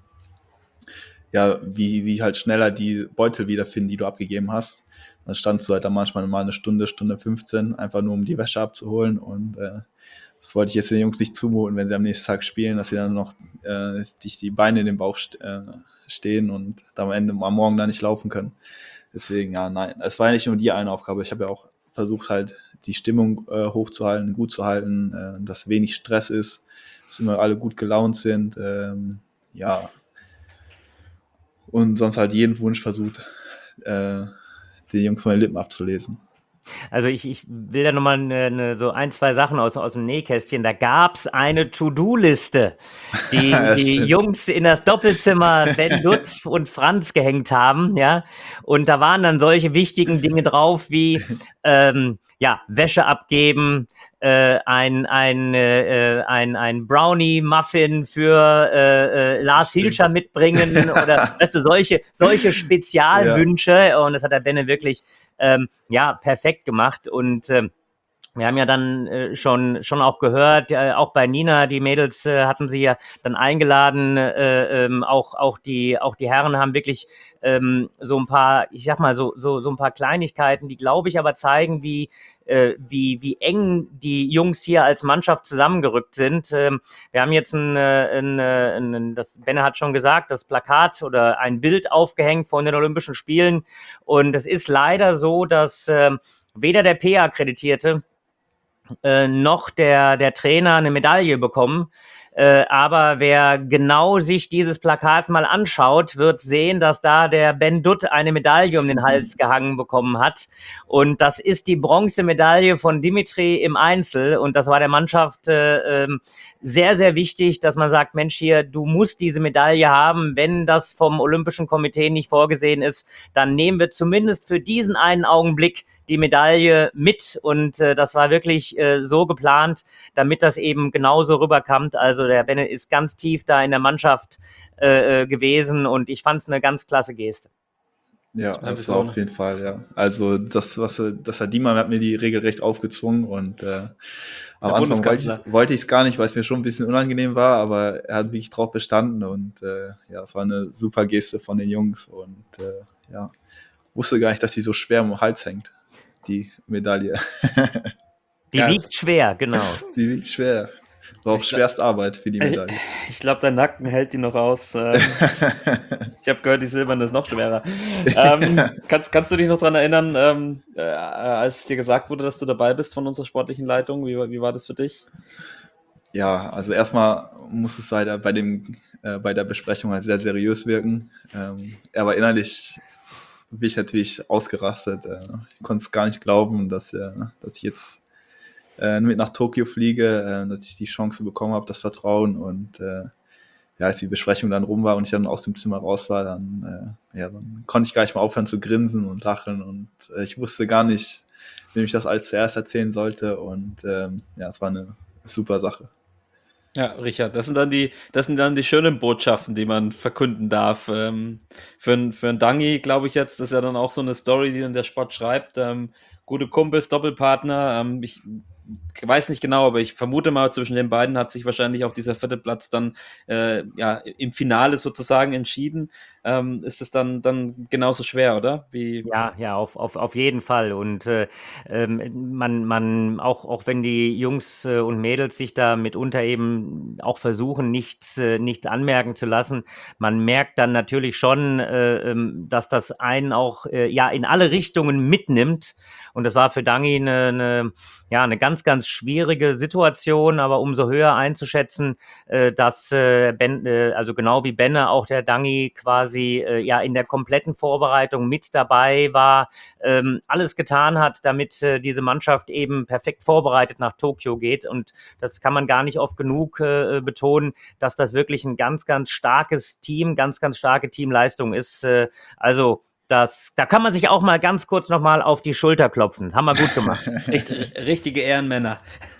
ja, wie sie halt schneller die Beutel wiederfinden, die du abgegeben hast. Dann standst du halt dann manchmal mal eine Stunde, Stunde fünfzehn, einfach nur um die Wäsche abzuholen. Und äh, das wollte ich jetzt den Jungs nicht zumuten, wenn sie am nächsten Tag spielen, dass sie dann noch äh, dich die Beine in den Bauch st- äh, stehen und dann am Ende am Morgen dann nicht laufen können. Deswegen, ja, nein, es war ja nicht nur die eine Aufgabe. Ich habe ja auch versucht, halt die Stimmung äh, hochzuhalten, gut zu halten, äh, dass wenig Stress ist, dass immer alle gut gelaunt sind. Ähm, ja. Und sonst halt jeden Wunsch versucht, äh, die Jungs von den Lippen abzulesen. Also ich, ich will da nochmal ne, ne, so ein, zwei Sachen aus, aus dem Nähkästchen. Da gab's eine To-Do-Liste, die Ja, die stimmt. Jungs in das Doppelzimmer Ben Dutt und Franz gehängt haben, ja. Und da waren dann solche wichtigen Dinge drauf wie ähm, ja, Wäsche abgeben, äh, ein, ein, äh, ein, ein Brownie-Muffin für äh, äh, Lars Stimmt. Hilscher mitbringen oder weißt du, solche, solche Spezialwünsche. Und das hat der Benne wirklich ähm, ja, perfekt gemacht. Und ähm, wir haben ja dann äh, schon, schon auch gehört, äh, auch bei Nina, die Mädels äh, hatten sie ja dann eingeladen, äh, ähm, auch, auch, die, auch die Herren haben wirklich ähm, so ein paar, ich sag mal, so, so, so ein paar Kleinigkeiten, die, glaube ich, aber zeigen, wie, äh, wie, wie eng die Jungs hier als Mannschaft zusammengerückt sind. Ähm, wir haben jetzt ein, ein, ein, ein, das Benne hat schon gesagt, das Plakat oder ein Bild aufgehängt von den Olympischen Spielen. Und es ist leider so, dass äh, weder der P-Akkreditierte äh, noch der, der Trainer eine Medaille bekommen. Äh, aber wer genau sich dieses Plakat mal anschaut, wird sehen, dass da der Ben Dutt eine Medaille um den Hals gehangen bekommen hat. Und das ist die Bronzemedaille von Dimitri im Einzel. Und das war der Mannschaft äh, ähm, sehr, sehr wichtig, dass man sagt, Mensch, hier, du musst diese Medaille haben. Wenn das vom Olympischen Komitee nicht vorgesehen ist, dann nehmen wir zumindest für diesen einen Augenblick die Medaille mit. Und äh, das war wirklich äh, so geplant, damit das eben genauso rüberkommt. Also der Benne ist ganz tief da in der Mannschaft äh, gewesen und ich fand es eine ganz klasse Geste. Ja, das war auf jeden Fall, ja. Also das, was das Herr Diemann hat mir die regelrecht aufgezwungen und äh, am Anfang wollte ich, wollte ich es gar nicht, weil es mir schon ein bisschen unangenehm war, aber er hat wirklich drauf bestanden und äh, ja, es war eine super Geste von den Jungs und äh, ja, wusste gar nicht, dass die so schwer am Hals hängt, die Medaille. Die Ja, wiegt schwer, genau. Die wiegt schwer. War auch Schwerstarbeit für die Medaille. Ich, ich glaube, dein Nacken hält die noch aus. Ähm, ich habe gehört, die silberne ist noch schwerer. Ähm, kannst, kannst du dich noch daran erinnern, ähm, äh, als dir gesagt wurde, dass du dabei bist von unserer sportlichen Leitung? Wie, wie war das für dich? Ja, also erstmal muss es leider bei, dem, äh, bei der Besprechung halt sehr seriös wirken. Ähm, aber innerlich bin ich natürlich ausgerastet. Äh, ich konnte es gar nicht glauben, dass, äh, dass ich jetzt äh, mit nach Tokio fliege, äh, dass ich die Chance bekommen habe, das Vertrauen. Und äh, ja, als die Besprechung dann rum war und ich dann aus dem Zimmer raus war, dann, äh, ja, dann konnte ich gar nicht mehr aufhören zu grinsen und lachen. Und äh, ich wusste gar nicht, wem ich das als zuerst erzählen sollte. Und ähm, ja, es war eine super Sache. Ja, Richard, das sind dann die, das sind dann die schönen Botschaften, die man verkünden darf. Ähm, für, ein- für einen Dangi, glaube ich jetzt, das ist ja dann auch so eine Story, die dann der Sport schreibt. Ähm, gute Kumpels, Doppelpartner. Ähm, ich weiß nicht genau, aber ich vermute mal, zwischen den beiden hat sich wahrscheinlich auch dieser vierte Platz dann äh, ja, im Finale sozusagen entschieden. Ähm, ist es dann, dann genauso schwer, oder? Wie, Ja, ja, auf, auf, auf jeden Fall. Und äh, ähm, man, man, auch, auch wenn die Jungs äh, und Mädels sich da mitunter eben auch versuchen, nichts, äh, nichts anmerken zu lassen, man merkt dann natürlich schon, äh, ähm, dass das einen auch äh, ja in alle Richtungen mitnimmt. Und das war für Dangi eine, eine, ja, eine ganz, ganz schwierige Situation, aber umso höher einzuschätzen, äh, dass äh, Ben, äh, also genau wie Benne, auch der Dangi quasi äh, ja in der kompletten Vorbereitung mit dabei war, ähm, alles getan hat, damit äh, diese Mannschaft eben perfekt vorbereitet nach Tokio geht. Und das kann man gar nicht oft genug äh, betonen, dass das wirklich ein ganz, ganz starkes Team, ganz, ganz starke Teamleistung ist. Äh, also das, da kann man sich auch mal ganz kurz nochmal auf die Schulter klopfen. Haben wir gut gemacht. echt richtige Ehrenmänner.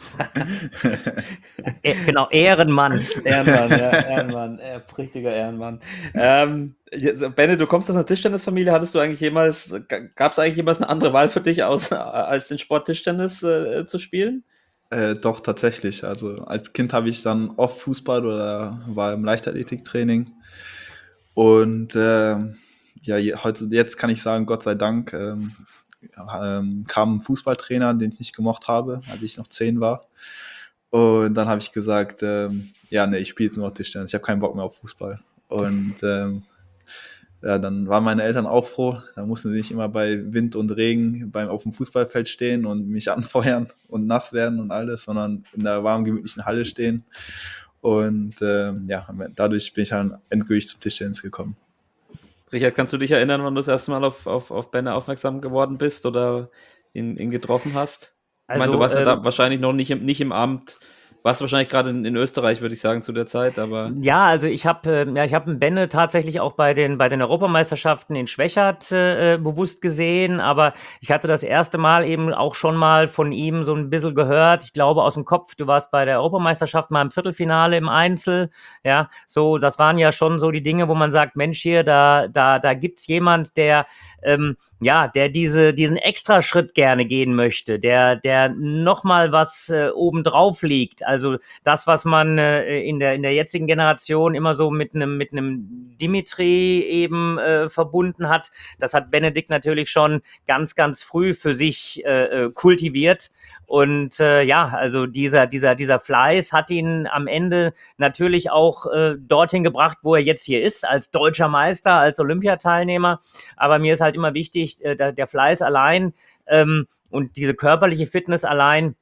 E genau, Ehrenmann. Ehrenmann, ja, Ehrenmann, äh, richtiger Ehrenmann. Ähm, jetzt, Benne, du kommst aus einer Tischtennisfamilie. Hattest du eigentlich jemals, gab es eigentlich jemals eine andere Wahl für dich, aus, als den Sport Tischtennis äh, zu spielen? Äh, doch, tatsächlich. Also als Kind habe ich dann oft Fußball oder war im Leichtathletiktraining. Und ähm, ja, je- heute, jetzt kann ich sagen, Gott sei Dank, ähm, ja, ähm, kam ein Fußballtrainer, den ich nicht gemocht habe, als ich noch zehn war. Und dann habe ich gesagt, ähm, ja, nee, ich spiele jetzt nur noch Tischtennis. Ich habe keinen Bock mehr auf Fußball. Und ähm, ja, dann waren meine Eltern auch froh. Da mussten sie nicht immer bei Wind und Regen beim, auf dem Fußballfeld stehen und mich anfeuern und nass werden und alles, sondern in der warmen, gemütlichen Halle stehen. Und ähm, ja, dadurch bin ich dann endgültig zum Tischtennis gekommen. Richard, kannst du dich erinnern, wann du das erste Mal auf, auf, auf Benne aufmerksam geworden bist oder ihn, ihn getroffen hast? Ich meine, Also, du warst ja ähm, da wahrscheinlich noch nicht im, nicht im Amt. Warst wahrscheinlich gerade in, in Österreich, würde ich sagen, zu der Zeit, aber Ja, also ich habe äh, ja, ich habe einen Benne tatsächlich auch bei den bei den Europameisterschaften in Schwechat äh, bewusst gesehen, aber ich hatte das erste Mal eben auch schon mal von ihm so ein bisschen gehört. Ich glaube aus dem Kopf, du warst bei der Europameisterschaft mal im Viertelfinale im Einzel, ja, so, das waren ja schon so die Dinge, wo man sagt, Mensch, hier, da da da gibt's jemand, der ähm, ja, der diese diesen Extraschritt gerne gehen möchte, der der noch mal was äh, obendrauf liegt. Also das, was man äh, in der in der jetzigen Generation immer so mit einem mit einem Dimitri eben äh, verbunden hat, das hat Benedikt natürlich schon ganz ganz früh für sich äh, äh, kultiviert. Und äh, ja, also dieser dieser dieser Fleiß hat ihn am Ende natürlich auch äh, dorthin gebracht, wo er jetzt hier ist, als deutscher Meister, als Olympiateilnehmer. Aber mir ist halt immer wichtig, äh, der, der Fleiß allein ähm, und diese körperliche Fitness allein,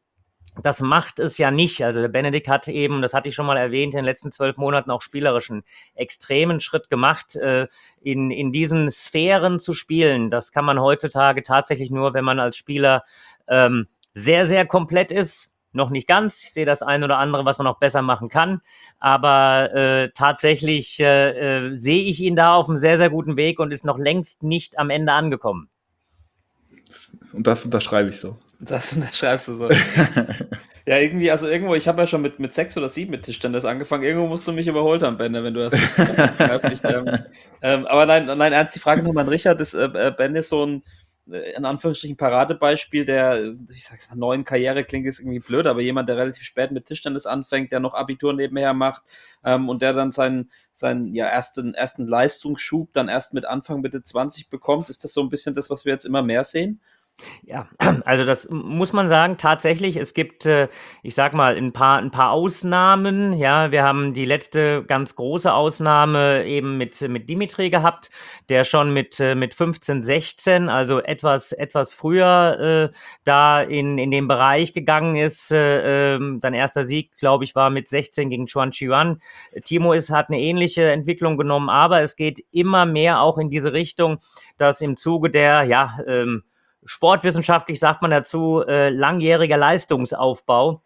Das macht es ja nicht. Also der Benedikt hat eben, das hatte ich schon mal erwähnt, in den letzten zwölf Monaten auch spielerischen extremen Schritt gemacht, äh, in, in diesen Sphären zu spielen. Das kann man heutzutage tatsächlich nur, wenn man als Spieler ähm, sehr, sehr komplett ist. Noch nicht ganz. Ich sehe das ein oder andere, was man noch besser machen kann. Aber äh, tatsächlich äh, äh, sehe ich ihn da auf einem sehr, sehr guten Weg und ist noch längst nicht am Ende angekommen. Und das unterschreibe ich so. Das unterschreibst du so. Ja, irgendwie, also irgendwo, ich habe ja schon mit, mit sechs oder sieben mit Tischtennis angefangen. Irgendwo musst du mich überholt haben, Ben, wenn du das hast. Ich, ähm, ähm, aber nein, nein, ernst, die Frage nochmal an Richard. Ist, äh, Ben ist so ein, äh, in Anführungsstrichen, Paradebeispiel der, ich sag's mal, neuen Karriere, klingt jetzt irgendwie blöd, aber jemand, der relativ spät mit Tischtennis anfängt, der noch Abitur nebenher macht ähm, und der dann seinen, seinen ja, ersten, ersten Leistungsschub dann erst mit Anfang, Mitte zwanzig bekommt. Ist das so ein bisschen das, was wir jetzt immer mehr sehen? Ja, also das muss man sagen, tatsächlich. Es gibt, äh, ich sag mal, ein paar, ein paar Ausnahmen. Ja, wir haben die letzte ganz große Ausnahme eben mit, mit Dimitri gehabt, der schon mit, äh, mit fünfzehn, sechzehn, also etwas, etwas früher äh, da in, in den Bereich gegangen ist. Äh, ähm, sein erster Sieg, glaube ich, war mit sechzehn gegen Chuan Chi-Yuan. Timo ist, hat eine ähnliche Entwicklung genommen, aber es geht immer mehr auch in diese Richtung, dass im Zuge der, ja, ähm, sportwissenschaftlich sagt man dazu, äh, langjähriger Leistungsaufbau,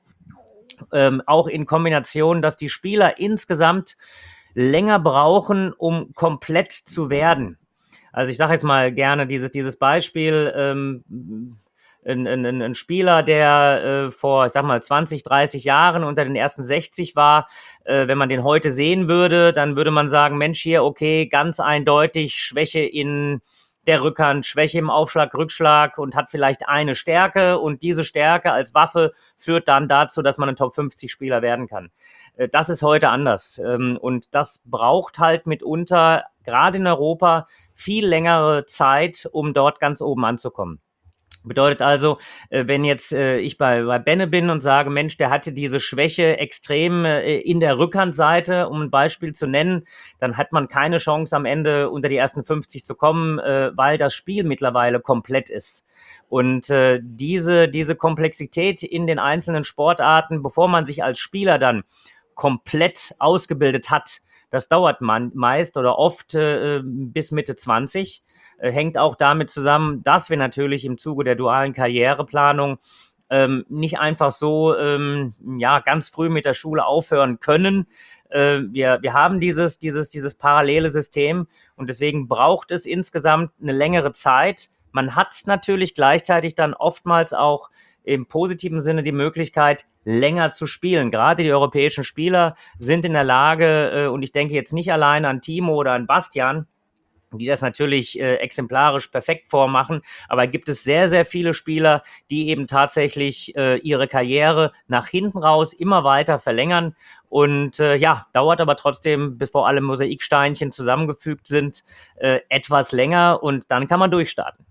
ähm, auch in Kombination, dass die Spieler insgesamt länger brauchen, um komplett zu werden. Also ich sage jetzt mal gerne dieses, dieses Beispiel, ähm, ein, ein, ein Spieler, der äh, vor, ich sag mal, zwanzig, dreißig Jahren unter den ersten sechzig war, äh, wenn man den heute sehen würde, dann würde man sagen, Mensch, hier, okay, ganz eindeutig Schwäche in der Rückhand, Schwäche im Aufschlag, Rückschlag und hat vielleicht eine Stärke und diese Stärke als Waffe führt dann dazu, dass man ein Top fünfzig Spieler werden kann. Das ist heute anders und das braucht halt mitunter, gerade in Europa, viel längere Zeit, um dort ganz oben anzukommen. Bedeutet also, wenn jetzt ich bei, bei Benne bin und sage, Mensch, der hatte diese Schwäche extrem in der Rückhandseite, um ein Beispiel zu nennen, dann hat man keine Chance am Ende unter die ersten fünfzig zu kommen, weil das Spiel mittlerweile komplett ist. Und äh, diese, diese Komplexität in den einzelnen Sportarten, bevor man sich als Spieler dann komplett ausgebildet hat, das dauert man meist oder oft äh, bis Mitte zwanzig. Äh, hängt auch damit zusammen, dass wir natürlich im Zuge der dualen Karriereplanung ähm, nicht einfach so ähm, ja, ganz früh mit der Schule aufhören können. Äh, wir, wir haben dieses, dieses, dieses parallele System und deswegen braucht es insgesamt eine längere Zeit. Man hat natürlich gleichzeitig dann oftmals auch im positiven Sinne die Möglichkeit, länger zu spielen. Gerade die europäischen Spieler sind in der Lage, äh, und ich denke jetzt nicht allein an Timo oder an Bastian, die das natürlich äh, exemplarisch perfekt vormachen, aber gibt es sehr, sehr viele Spieler, die eben tatsächlich äh, ihre Karriere nach hinten raus immer weiter verlängern und äh, ja, dauert aber trotzdem, bevor alle Mosaiksteinchen zusammengefügt sind, äh, etwas länger und dann kann man durchstarten.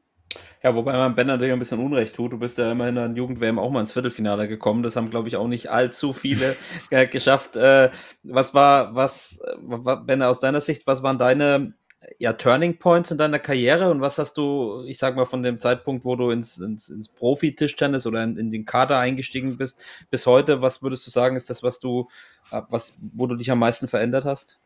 Ja, wobei man Ben natürlich ein bisschen Unrecht tut. Du bist ja immerhin an Jugend-W M auch mal ins Viertelfinale gekommen. Das haben, glaube ich, auch nicht allzu viele äh, geschafft. Äh, was war, was, äh, Ben, aus deiner Sicht, was waren deine ja, Turning Points in deiner Karriere und was hast du, ich sag mal, von dem Zeitpunkt, wo du ins, ins, ins Profi-Tischtennis oder in, in den Kader eingestiegen bist, bis heute, was würdest du sagen, ist das, was du, was, wo du dich am meisten verändert hast?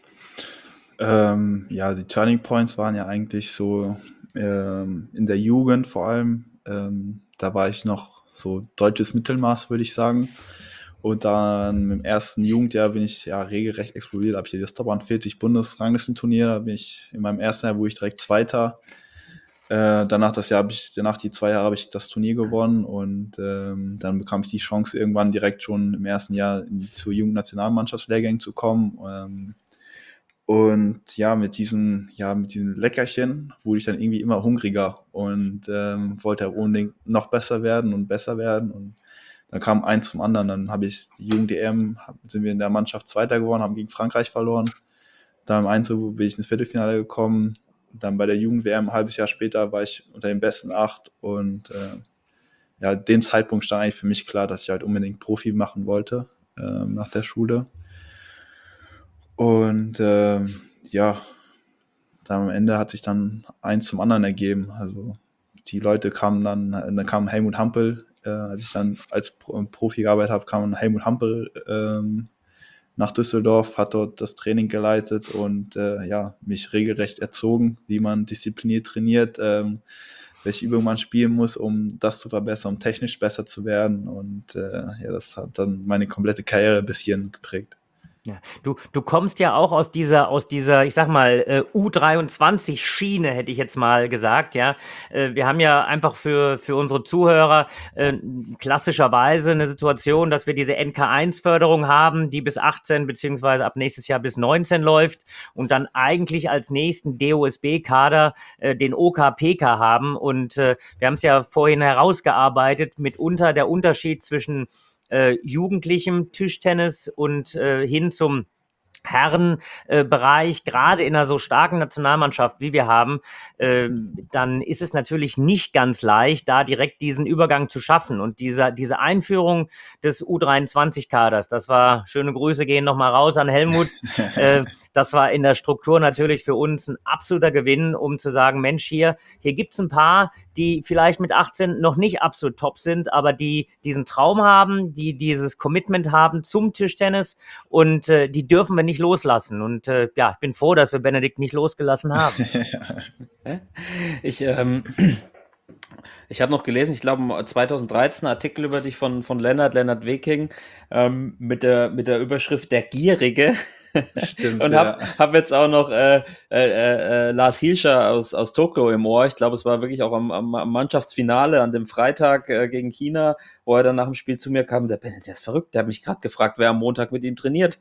Ähm, ja, die Turning Points waren ja eigentlich so ähm, in der Jugend vor allem. Ähm, da war ich noch so deutsches Mittelmaß, würde ich sagen. Und dann im ersten Jugendjahr bin ich ja regelrecht explodiert. Da habe ich das Top vierzig Bundesranglistenturnier. Da bin ich in meinem ersten Jahr, wo ich direkt Zweiter. Äh, danach das Jahr habe ich, danach die zwei Jahre habe ich das Turnier gewonnen und ähm, dann bekam ich die Chance, irgendwann direkt schon im ersten Jahr in die, zur Jugendnationalmannschaftslehrgängen zu kommen. Ähm, und ja, mit diesen, ja, mit diesen Leckerchen wurde ich dann irgendwie immer hungriger und ähm, wollte unbedingt noch besser werden und besser werden. Und dann kam eins zum anderen. Dann habe ich die Jugend-D M, sind wir in der Mannschaft Zweiter geworden, haben gegen Frankreich verloren. Dann im Einzel bin ich ins Viertelfinale gekommen. Dann bei der Jugend-W M ein halbes Jahr später war ich unter den besten acht. Und äh, ja, den Zeitpunkt stand eigentlich für mich klar, dass ich halt unbedingt Profi machen wollte äh, nach der Schule. Und äh, ja, dann am Ende hat sich dann eins zum anderen ergeben. Also die Leute kamen dann, dann kam Helmut Hampel Äh, als ich dann als Pro- Profi gearbeitet habe, kam Helmut Hampel ähm, nach Düsseldorf, hat dort das Training geleitet und äh, ja, mich regelrecht erzogen, wie man diszipliniert trainiert, ähm, welche Übungen man spielen muss, um das zu verbessern, um technisch besser zu werden. Und äh, ja, das hat dann meine komplette Karriere bis hierhin geprägt. Ja, du, du kommst ja auch aus dieser, aus dieser, ich sag mal, äh, U dreiundzwanzig-Schiene, hätte ich jetzt mal gesagt, ja. Äh, wir haben ja einfach für, für unsere Zuhörer äh, klassischerweise eine Situation, dass wir diese N K eins Förderung haben, die bis achtzehn beziehungsweise ab nächstes Jahr bis neunzehn läuft und dann eigentlich als nächsten D O S B-Kader äh, den O K P K haben. Und äh, wir haben es ja vorhin herausgearbeitet, mitunter der Unterschied zwischen äh, jugendlichem Tischtennis und äh, hin zum Herrenbereich, gerade in einer so starken Nationalmannschaft, wie wir haben, ähm, dann ist es natürlich nicht ganz leicht, da direkt diesen Übergang zu schaffen. Und dieser, diese Einführung des U dreiundzwanzig-Kaders, das war, schöne Grüße gehen nochmal raus an Helmut, äh, das war in der Struktur natürlich für uns ein absoluter Gewinn, um zu sagen, Mensch, hier, hier gibt's ein paar, die vielleicht mit achtzehn noch nicht absolut top sind, aber die diesen Traum haben, die dieses Commitment haben zum Tischtennis und äh, die dürfen wir nicht loslassen. Und äh, ja, ich bin froh, dass wir Benedikt nicht losgelassen haben. Ich, ähm, ich habe noch gelesen, ich glaube zweitausenddreizehn einen Artikel über dich von, von Lennart, Lennart Weking, ähm, mit, der, mit der Überschrift Der Gierige. Stimmt, und ja. habe hab jetzt auch noch äh, äh, äh, Lars Hielscher aus, aus Tokio im Ohr. Ich glaube, es war wirklich auch am, am, am Mannschaftsfinale an dem Freitag äh, gegen China, wo er dann nach dem Spiel zu mir kam. Der Bennett, der ist verrückt. Der hat mich gerade gefragt, wer am Montag mit ihm trainiert.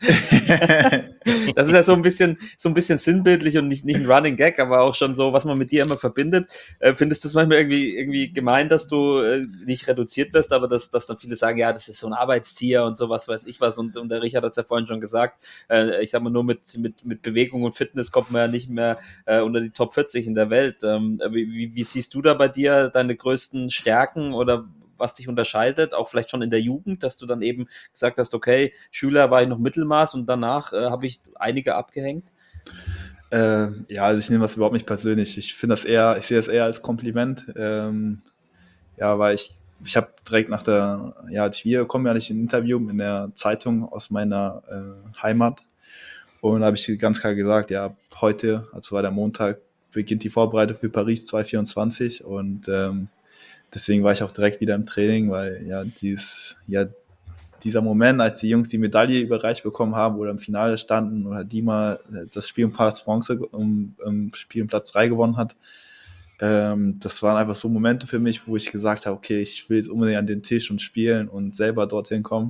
Das ist ja so ein bisschen, so ein bisschen sinnbildlich und nicht, nicht ein Running Gag, aber auch schon so, was man mit dir immer verbindet. Äh, findest du es manchmal irgendwie, irgendwie gemein, dass du äh, nicht reduziert wirst, aber dass, dass dann viele sagen, ja, das ist so ein Arbeitstier und so, was weiß ich was. Und, und der Richard hat es ja vorhin schon gesagt, äh, ich sag mal, nur mit, mit, mit Bewegung und Fitness kommt man ja nicht mehr äh, unter die Top vierzig in der Welt. Ähm, wie, wie siehst du da bei dir deine größten Stärken oder was dich unterscheidet, auch vielleicht schon in der Jugend, dass du dann eben gesagt hast, okay, Schüler war ich noch Mittelmaß und danach äh, habe ich einige abgehängt? Äh, ja, also ich nehme das überhaupt nicht persönlich. Ich finde das eher, ich sehe das eher als Kompliment. Ähm, ja, weil ich, ich habe direkt nach der, ja, als ich wiedergekommen bin, hatte ich ein Interview in der Zeitung aus meiner äh, Heimat. Und da habe ich ganz klar gesagt, ja, heute, also war der Montag, beginnt die Vorbereitung für Paris zwanzig vierundzwanzig und ähm, deswegen war ich auch direkt wieder im Training, weil ja, dieses, ja, dieser Moment, als die Jungs die Medaille überreicht bekommen haben oder im Finale standen oder Dima das Spiel um Platz Bronze, um, um Spiel um Platz drei gewonnen hat, ähm, das waren einfach so Momente für mich, wo ich gesagt habe, okay, ich will jetzt unbedingt an den Tisch und spielen und selber dorthin kommen.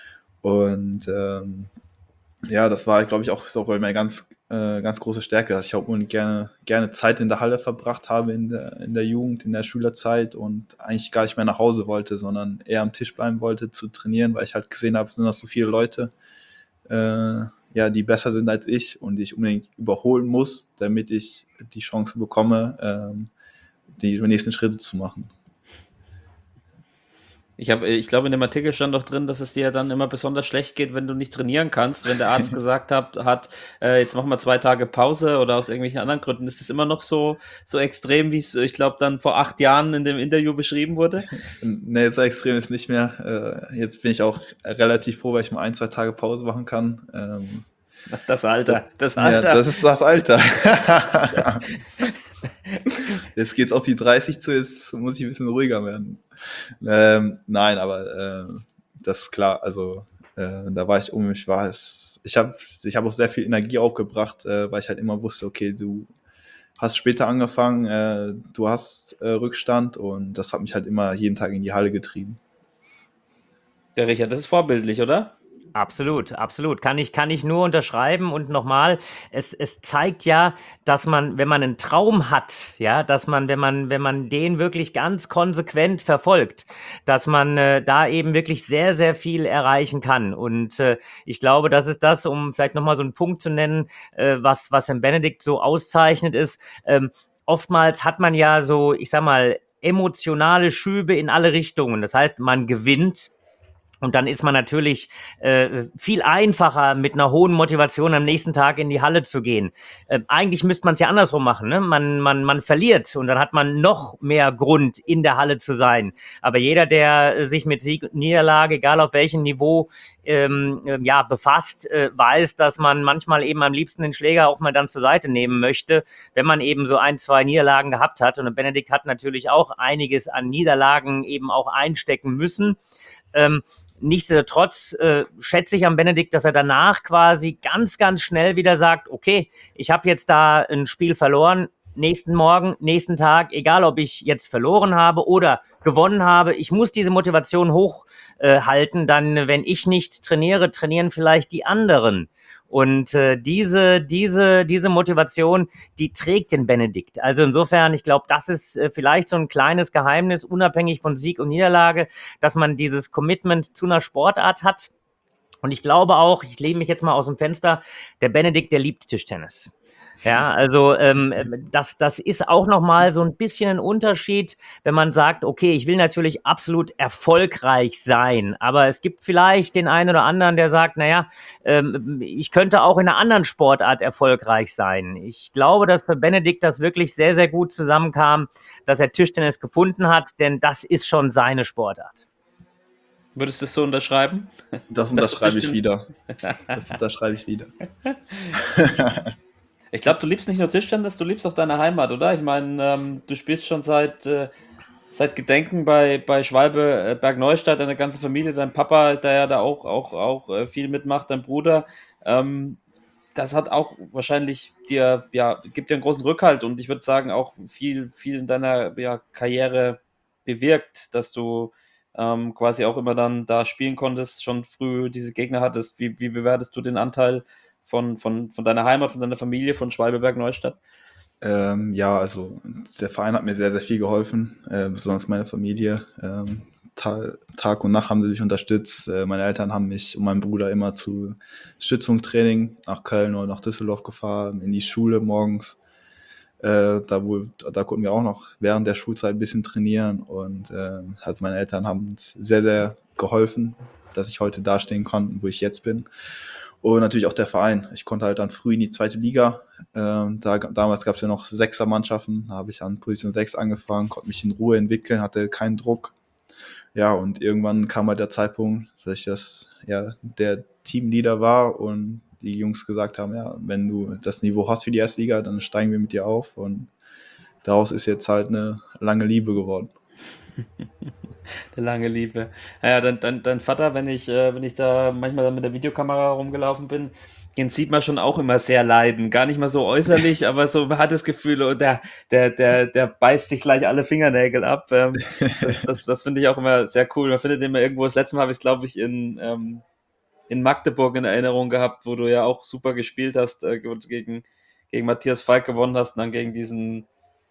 Und ähm, ja, das war, glaube ich, auch, ist auch meine ganz, äh, ganz große Stärke, dass ich auch unbedingt gerne, gerne Zeit in der Halle verbracht habe in der, in der Jugend, in der Schülerzeit und eigentlich gar nicht mehr nach Hause wollte, sondern eher am Tisch bleiben wollte zu trainieren, weil ich halt gesehen habe, sind das so viele Leute, äh, ja, die besser sind als ich und die ich unbedingt überholen muss, damit ich die Chance bekomme, ähm, die nächsten Schritte zu machen. Ich, hab, ich glaube, in dem Artikel stand doch drin, dass es dir dann immer besonders schlecht geht, wenn du nicht trainieren kannst, wenn der Arzt gesagt hat, hat äh, jetzt machen wir zwei Tage Pause oder aus irgendwelchen anderen Gründen. Ist das immer noch so, so extrem, wie es, ich glaube, dann vor acht Jahren in dem Interview beschrieben wurde? Nee, so extrem ist nicht mehr. Äh, jetzt bin ich auch relativ froh, weil ich mal ein, zwei Tage Pause machen kann. Ähm, das Alter, das Alter. Ja, das ist das Alter. Jetzt geht's auf die dreißig zu, jetzt muss ich ein bisschen ruhiger werden. Ähm, nein, aber äh, das ist klar, also äh, da war ich um mich, war es, ich habe ich hab auch sehr viel Energie aufgebracht, äh, weil ich halt immer wusste, okay, du hast später angefangen, äh, du hast äh, Rückstand und das hat mich halt immer jeden Tag in die Halle getrieben. Der Richard, das ist vorbildlich, oder? Absolut, absolut. Kann ich, kann ich nur unterschreiben. Und nochmal, es, es zeigt ja, dass man, wenn man einen Traum hat, ja, dass man, wenn man, wenn man den wirklich ganz konsequent verfolgt, dass man äh, da eben wirklich sehr, sehr viel erreichen kann. Und äh, ich glaube, das ist das, um vielleicht nochmal so einen Punkt zu nennen, äh, was, was Herrn Benedikt so auszeichnet ist. Ähm, oftmals hat man ja so, ich sag mal, emotionale Schübe in alle Richtungen. Das heißt, man gewinnt. Und dann ist man natürlich äh, viel einfacher mit einer hohen Motivation am nächsten Tag in die Halle zu gehen. Äh, eigentlich müsste man es ja andersrum machen. Ne? Man, man, man verliert und dann hat man noch mehr Grund, in der Halle zu sein. Aber jeder, der sich mit Sieg und Niederlage, egal auf welchem Niveau, ähm, äh, ja, befasst, äh, weiß, dass man manchmal eben am liebsten den Schläger auch mal dann zur Seite nehmen möchte, wenn man eben so ein, zwei Niederlagen gehabt hat. Und Benedikt hat natürlich auch einiges an Niederlagen eben auch einstecken müssen. Ähm, Nichtsdestotrotz äh, schätze ich am Benedikt, dass er danach quasi ganz, ganz schnell wieder sagt, okay, ich habe jetzt da ein Spiel verloren, nächsten Morgen, nächsten Tag, egal ob ich jetzt verloren habe oder gewonnen habe, ich muss diese Motivation hochhalten, äh, dann, wenn ich nicht trainiere, trainieren vielleicht die anderen. Und äh, diese, diese, diese Motivation, die trägt den Benedikt. Also insofern, ich glaube, das ist äh, vielleicht so ein kleines Geheimnis, unabhängig von Sieg und Niederlage, dass man dieses Commitment zu einer Sportart hat. Und ich glaube auch, ich lehne mich jetzt mal aus dem Fenster, der Benedikt, der liebt Tischtennis. Ja, also ähm, das, das ist auch nochmal so ein bisschen ein Unterschied, wenn man sagt, okay, ich will natürlich absolut erfolgreich sein, aber es gibt vielleicht den einen oder anderen, der sagt, naja, ähm, ich könnte auch in einer anderen Sportart erfolgreich sein. Ich glaube, dass für Benedikt das wirklich sehr, sehr gut zusammenkam, dass er Tischtennis gefunden hat, denn das ist schon seine Sportart. Würdest du es so unterschreiben? Das unterschreibe ich wieder. Das unterschreibe ich wieder. Ich glaube, du liebst nicht nur Tischtennis, du liebst auch deine Heimat, oder? Ich meine, ähm, du spielst schon seit, äh, seit Gedenken bei, bei Schwalbe äh, Bergneustadt, deine ganze Familie, dein Papa, der ja da auch, auch, auch äh, viel mitmacht, dein Bruder. Ähm, das hat auch wahrscheinlich dir, ja, gibt dir einen großen Rückhalt und ich würde sagen, auch viel, viel in deiner ja, Karriere bewirkt, dass du ähm, quasi auch immer dann da spielen konntest, schon früh diese Gegner hattest. Wie, wie bewertest du den Anteil Von, von, von deiner Heimat, von deiner Familie, von Schwalbe Bergneustadt? Ähm, ja, also der Verein hat mir sehr, sehr viel geholfen, äh, besonders meine Familie. Ähm, Ta- Tag und Nacht haben sie mich unterstützt. Äh, meine Eltern haben mich und meinen Bruder immer zu Stützungstraining nach Köln oder nach Düsseldorf gefahren, in die Schule morgens. Äh, da, wo, da konnten wir auch noch während der Schulzeit ein bisschen trainieren und äh, also meine Eltern haben uns sehr, sehr geholfen, dass ich heute dastehen konnte, wo ich jetzt bin. Und natürlich auch der Verein. Ich konnte halt dann früh in die zweite Liga. Ähm, da, damals gab es ja noch Sechser-Mannschaften. Da habe ich an Position sechs angefangen, konnte mich in Ruhe entwickeln, hatte keinen Druck. Ja, und irgendwann kam halt der Zeitpunkt, dass ich das, ja, der Teamleader war und die Jungs gesagt haben, ja, wenn du das Niveau hast für die erste Liga, dann steigen wir mit dir auf. Und daraus ist jetzt halt eine lange Liebe geworden. Der lange Liebe. Naja, dein, dein, dein Vater, wenn ich, äh, wenn ich da manchmal dann mit der Videokamera rumgelaufen bin, den sieht man schon auch immer sehr leiden. Gar nicht mal so äußerlich, aber so, man hat das Gefühl, oh, der, der, der, der beißt sich gleich alle Fingernägel ab. Ähm, das das, das finde ich auch immer sehr cool. Man findet den immer irgendwo, das letzte Mal habe ich es, glaube ich, in, ähm, in Magdeburg in Erinnerung gehabt, wo du ja auch super gespielt hast, äh, gegen, gegen Matthias Falk gewonnen hast und dann gegen diesen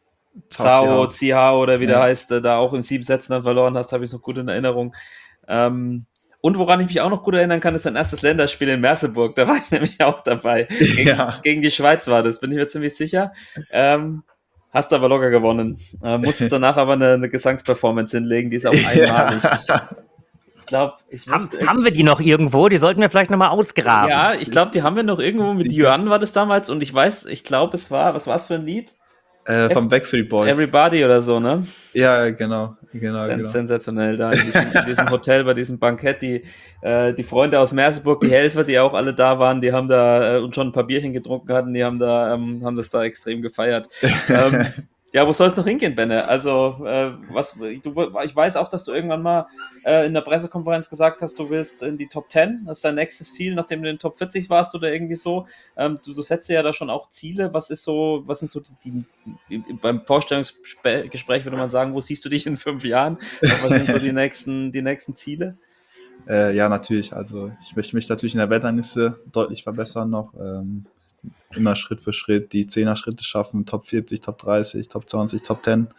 Zhao, Zihao oder wie ja. der heißt, äh, da auch im sieben Sätzen dann verloren hast, habe ich noch gut in Erinnerung. Ähm, und woran ich mich auch noch gut erinnern kann, ist dein erstes Länderspiel in Merseburg. Da war ich nämlich auch dabei. Gegen, ja. gegen die Schweiz war das, bin ich mir ziemlich sicher. Ähm, hast aber locker gewonnen. Äh, musstest danach aber eine, eine Gesangsperformance hinlegen, die ist auch einmalig. Ja. Ich, ich glaube, ich haben, haben wir die noch irgendwo? Die sollten wir vielleicht nochmal ausgraben. Ja, ich glaube, die haben wir noch irgendwo. Mit Johann war das damals und ich weiß, ich glaube, es war, was war es für ein Lied? Äh, vom Backstreet Boys. Everybody oder so, ne? Ja, genau. genau, Sen- genau. Sensationell da in diesem, in diesem Hotel, bei diesem Bankett. Die, äh, die Freunde aus Merseburg, die Helfer, die auch alle da waren, die haben da äh, und schon ein paar Bierchen getrunken hatten, die haben da ähm, haben das da extrem gefeiert. ähm, ja, wo soll es noch hingehen, Benne? Also, äh, was, du, ich weiß auch, dass du irgendwann mal äh, in der Pressekonferenz gesagt hast, du willst in die Top zehn. Das ist dein nächstes Ziel, nachdem du in den Top vierzig warst oder irgendwie so. Ähm, du, du setzt dir ja da schon auch Ziele. Was ist so, was sind so die, die beim Vorstellungsgespräch würde man sagen, wo siehst du dich in fünf Jahren? Was sind so die nächsten, die nächsten Ziele? Äh, ja, natürlich. Also ich möchte mich natürlich in der Weltrangliste deutlich verbessern noch. Ähm, immer Schritt für Schritt die Zehner-Schritte schaffen, Top vierzig, Top dreißig, Top zwanzig, Top zehn.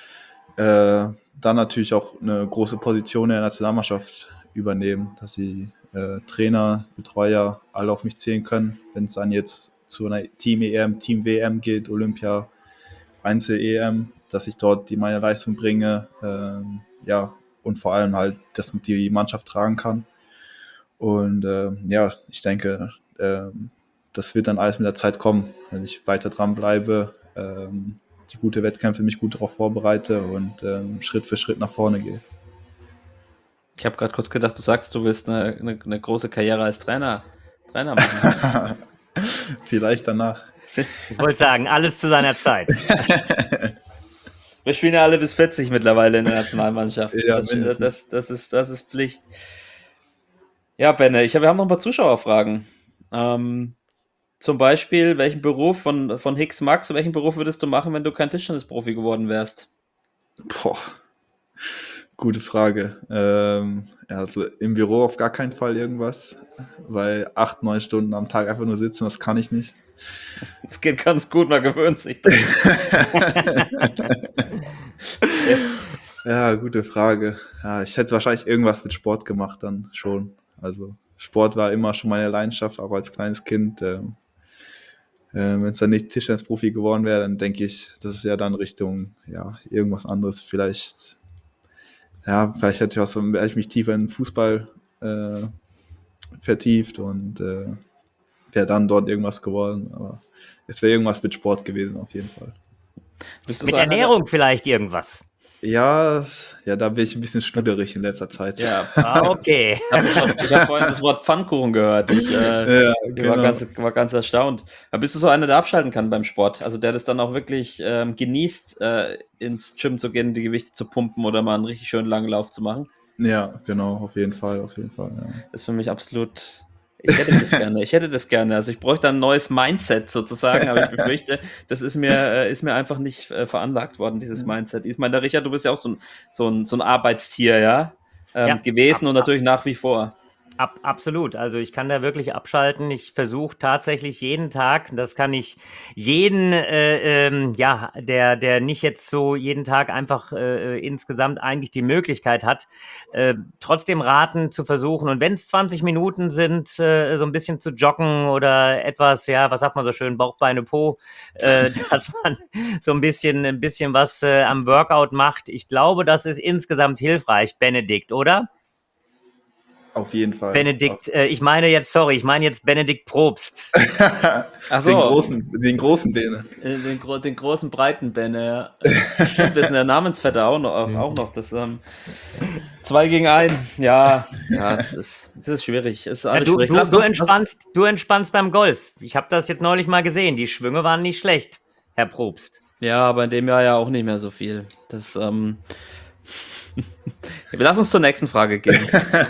Äh, dann natürlich auch eine große Position in der Nationalmannschaft übernehmen, dass sie äh, Trainer, Betreuer alle auf mich zählen können, wenn es dann jetzt zu einer Team-E M, Team-W M geht, Olympia, Einzel-E M, dass ich dort die meine Leistung bringe, ähm, ja, und vor allem halt, dass man die Mannschaft tragen kann. Und äh, ja, ich denke, äh, das wird dann alles mit der Zeit kommen, wenn ich weiter dran bleibe, ähm, die gute Wettkämpfe mich gut darauf vorbereite und ähm, Schritt für Schritt nach vorne gehe. Ich habe gerade kurz gedacht, du sagst, du willst eine, eine, eine große Karriere als Trainer, Trainer machen. Vielleicht danach. Ich wollte sagen, alles zu seiner Zeit. Wir spielen ja alle bis vierzig mittlerweile in der Nationalmannschaft. Ja, das, mindestens. das, das, ist, das ist Pflicht. Ja, Benne, ich hab, wir haben noch ein paar Zuschauerfragen. Ähm, zum Beispiel, welchen Beruf von, von Hicks Max, welchen Beruf würdest du machen, wenn du kein Tischtennisprofi geworden wärst? Boah, gute Frage. Ähm, ja, also im Büro auf gar keinen Fall irgendwas, weil acht, neun Stunden am Tag einfach nur sitzen, das kann ich nicht. Es geht ganz gut, man gewöhnt sich dran. Ja, gute Frage. Ja, ich hätte wahrscheinlich irgendwas mit Sport gemacht dann schon. Also Sport war immer schon meine Leidenschaft, auch als kleines Kind. Ähm, äh, wenn es dann nicht Tischtennisprofi geworden wäre, dann denke ich, das ist ja dann Richtung ja irgendwas anderes. Vielleicht, ja, vielleicht hätte ich, was, hätte ich mich tiefer in den Fußball äh, vertieft und äh, wäre dann dort irgendwas geworden. Aber es wäre irgendwas mit Sport gewesen auf jeden Fall. Bist du Mit so einer, der- Ernährung vielleicht irgendwas. Ja, es- ja, da bin ich ein bisschen schludderig in letzter Zeit. Ja, Ah, okay. ich habe vorhin das Wort Pfannkuchen gehört. Ich, äh, Ja, ich genau. war, ganz, war ganz erstaunt. Aber bist du so einer, der abschalten kann beim Sport? Also der das dann auch wirklich ähm, genießt, äh, ins Gym zu gehen, die Gewichte zu pumpen oder mal einen richtig schönen langen Lauf zu machen? Ja, genau, auf jeden Fall, auf jeden Fall. Ja. Das ist für mich absolut. Ich hätte das gerne. Ich hätte das gerne. Also ich bräuchte ein neues Mindset sozusagen, aber ich befürchte, das ist mir, äh, ist mir einfach nicht äh, veranlagt worden, dieses Mindset. Ich meine, der Richard, du bist ja auch so ein, so ein, so ein Arbeitstier, ja, ähm, Ja. gewesen und natürlich nach wie vor. Ab, absolut. Also ich kann da wirklich abschalten. Ich versuche tatsächlich jeden Tag, das kann ich jeden, äh, ähm, ja, der, der nicht jetzt so jeden Tag einfach äh, insgesamt eigentlich die Möglichkeit hat, äh, trotzdem raten zu versuchen. Und wenn es zwanzig Minuten sind, äh, so ein bisschen zu joggen oder etwas, ja, was sagt man so schön, Bauch, Beine, Po, äh, dass man so ein bisschen, ein bisschen was äh, am Workout macht. Ich glaube, das ist insgesamt hilfreich, Benedikt, oder? Auf jeden Fall. Benedikt, äh, ich meine jetzt, sorry, ich meine jetzt Benedikt Probst. Ach Den großen, den großen Bene. Äh, Den, gro den großen breiten Benne. Ja. Stimmt, wir sind der Namensvetter auch noch. Auch, auch noch. Das, ähm, zwei gegen ein. Ja, ja, das ist, das ist schwierig. Es ist Ja, alles du, schwierig. du, Lass du, uns- entspannst, du entspannst beim Golf. Ich habe das jetzt neulich mal gesehen. Die Schwünge waren nicht schlecht, Herr Probst. Ja, aber in dem Jahr ja auch nicht mehr so viel. Das, ähm. Lass uns zur nächsten Frage gehen.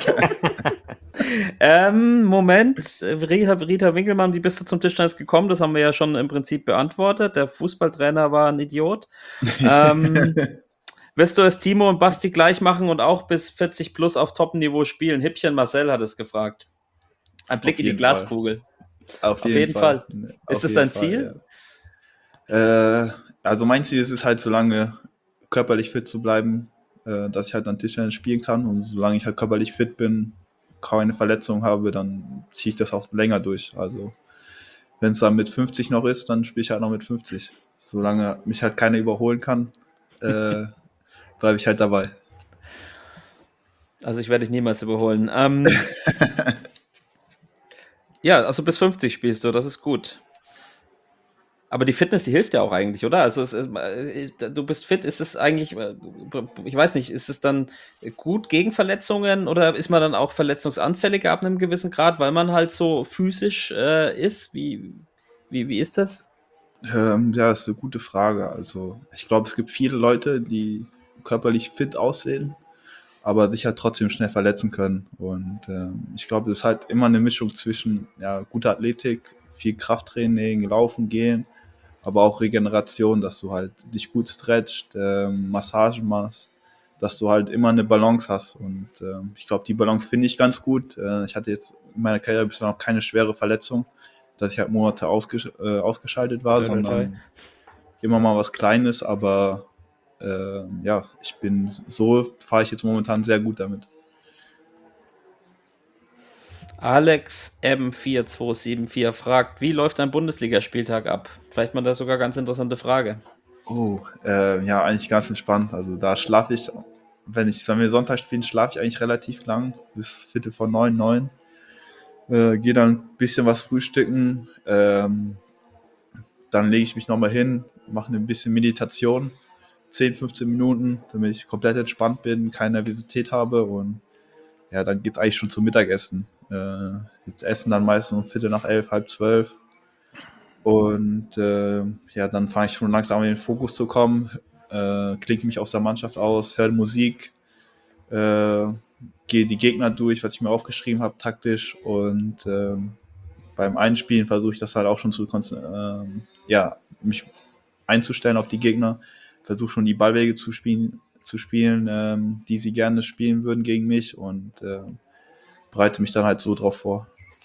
ähm, Moment, Rita, Rita Winkelmann, wie bist du zum Tischtennis gekommen? Das haben wir ja schon im Prinzip beantwortet. Der Fußballtrainer war ein Idiot. Ähm, wirst du es Timo und Basti gleich machen und auch bis vierzig plus auf Top-Niveau spielen? Hippchen Marcel hat es gefragt. Ein Blick Auf in die jeden Fall. Glaskugel. Auf, Auf jeden Fall. Ist es dein Ziel? Ja. Äh, also mein Ziel ist es halt, so lange körperlich fit zu bleiben, äh, dass ich halt dann Tischtennis spielen kann. Und solange ich halt körperlich fit bin, keine Verletzungen habe, dann ziehe ich das auch länger durch. Also wenn es dann mit fünfzig noch ist, dann spiele ich halt noch mit fünfzig. Solange mich halt keiner überholen kann, äh, bleibe ich halt dabei. Also ich werde dich niemals überholen. Ähm, ja, also bis fünfzig spielst du, das ist gut. Aber die Fitness, die hilft ja auch eigentlich, oder? Also es ist, äh, du bist fit, ist es eigentlich, äh, ich weiß nicht, ist es dann gut gegen Verletzungen oder ist man dann auch verletzungsanfälliger ab einem gewissen Grad, weil man halt so physisch äh, ist? Wie, wie, wie ist das? Ähm, ja, das ist eine gute Frage. Also ich glaube, es gibt viele Leute, die körperlich fit aussehen, aber sich halt trotzdem schnell verletzen können. Und ähm, ich glaube, es ist halt immer eine Mischung zwischen ja, guter Athletik, viel Krafttraining, Laufen, Gehen, aber auch Regeneration, dass du halt dich gut stretcht, ähm, Massagen machst, dass du halt immer eine Balance hast. Und ähm, ich glaube, die Balance finde ich ganz gut. Äh, ich hatte jetzt in meiner Karriere bisher noch keine schwere Verletzung, dass ich halt Monate ausgesch äh, ausgeschaltet war, Toi, toi, sondern toi. immer mal was Kleines, aber äh, ja, ich bin so, fahre ich jetzt momentan sehr gut damit. Alex M vier zwei sieben vier fragt, wie läuft ein Bundesligaspieltag ab? Vielleicht mal da sogar ganz interessante Frage. Oh, äh, ja, eigentlich ganz entspannt. Also da schlafe ich wenn ich, wenn wir Sonntag spielen, schlafe ich eigentlich relativ lang, bis Viertel vor neun, neun. Äh, gehe dann ein bisschen was frühstücken, ähm, dann lege ich mich nochmal hin, mache ein bisschen Meditation, zehn, fünfzehn Minuten, damit ich komplett entspannt bin, keine Nervosität habe und ja, dann geht es eigentlich schon zum Mittagessen. Äh, gibt's Essen dann meistens um Viertel nach elf, halb zwölf und äh, ja, dann fange ich schon langsam in den Fokus zu kommen, äh, klinke mich aus der Mannschaft aus, höre Musik, äh, gehe die Gegner durch, was ich mir aufgeschrieben habe, taktisch und ähm, beim Einspielen versuche ich das halt auch schon zu ähm, ja, mich einzustellen auf die Gegner, versuche schon die Ballwege zu spielen, zu spielen ähm, die sie gerne spielen würden gegen mich und äh, bereite mich dann halt so drauf vor.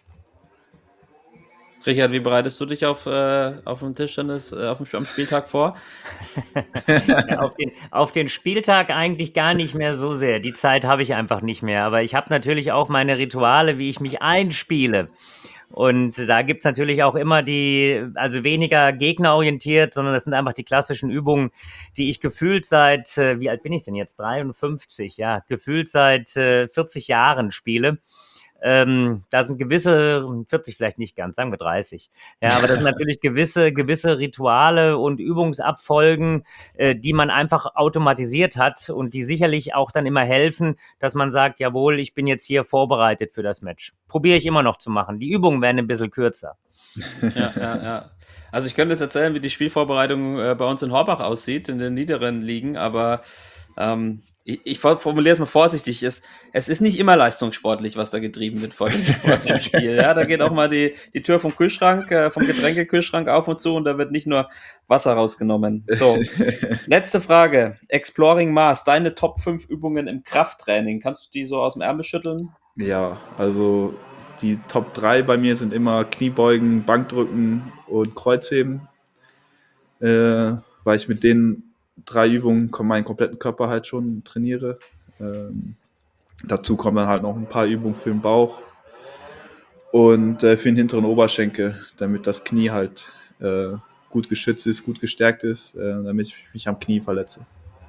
Richard, wie bereitest du dich auf, äh, auf den Tischtennis, äh, auf dem, am Spieltag vor? Ja, auf, den, auf den Spieltag eigentlich gar nicht mehr so sehr. Die Zeit habe ich einfach nicht mehr. Aber ich habe natürlich auch meine Rituale, wie ich mich einspiele. Und da gibt es natürlich auch immer die, also weniger gegnerorientiert, sondern das sind einfach die klassischen Übungen, die ich gefühlt seit, äh, wie alt bin ich denn jetzt? dreiundfünfzig, ja, gefühlt seit äh, vierzig Jahren spiele. Ähm, da sind gewisse, vierzig vielleicht nicht ganz, sagen wir dreißig. Ja, aber das sind natürlich gewisse, gewisse Rituale und Übungsabfolgen, äh, die man einfach automatisiert hat und die sicherlich auch dann immer helfen, dass man sagt, jawohl, ich bin jetzt hier vorbereitet für das Match. Probiere ich immer noch zu machen. Die Übungen werden ein bisschen kürzer. Ja, ja, ja. Also ich könnte jetzt erzählen, wie die Spielvorbereitung äh, bei uns in Horbach aussieht, in den niederen Ligen, aber ähm, ich, ich formuliere es mal vorsichtig, es, es ist nicht immer leistungssportlich, was da getrieben wird vor dem, vor dem Spiel. Ja, da geht auch mal die, die Tür vom Kühlschrank, äh, vom Getränkekühlschrank auf und zu und da wird nicht nur Wasser rausgenommen. So, letzte Frage. Exploring Mars, deine Top fünf Übungen im Krafttraining. Kannst du die so aus dem Ärmel schütteln? Ja, also die Top drei bei mir sind immer Kniebeugen, Bankdrücken und Kreuzheben, äh, weil ich mit den drei Übungen meinen kompletten Körper halt schon trainiere. Ähm, dazu kommen dann halt noch ein paar Übungen für den Bauch und äh, für den hinteren Oberschenkel, damit das Knie halt äh, gut geschützt ist, gut gestärkt ist, äh, damit ich mich am Knie verletze.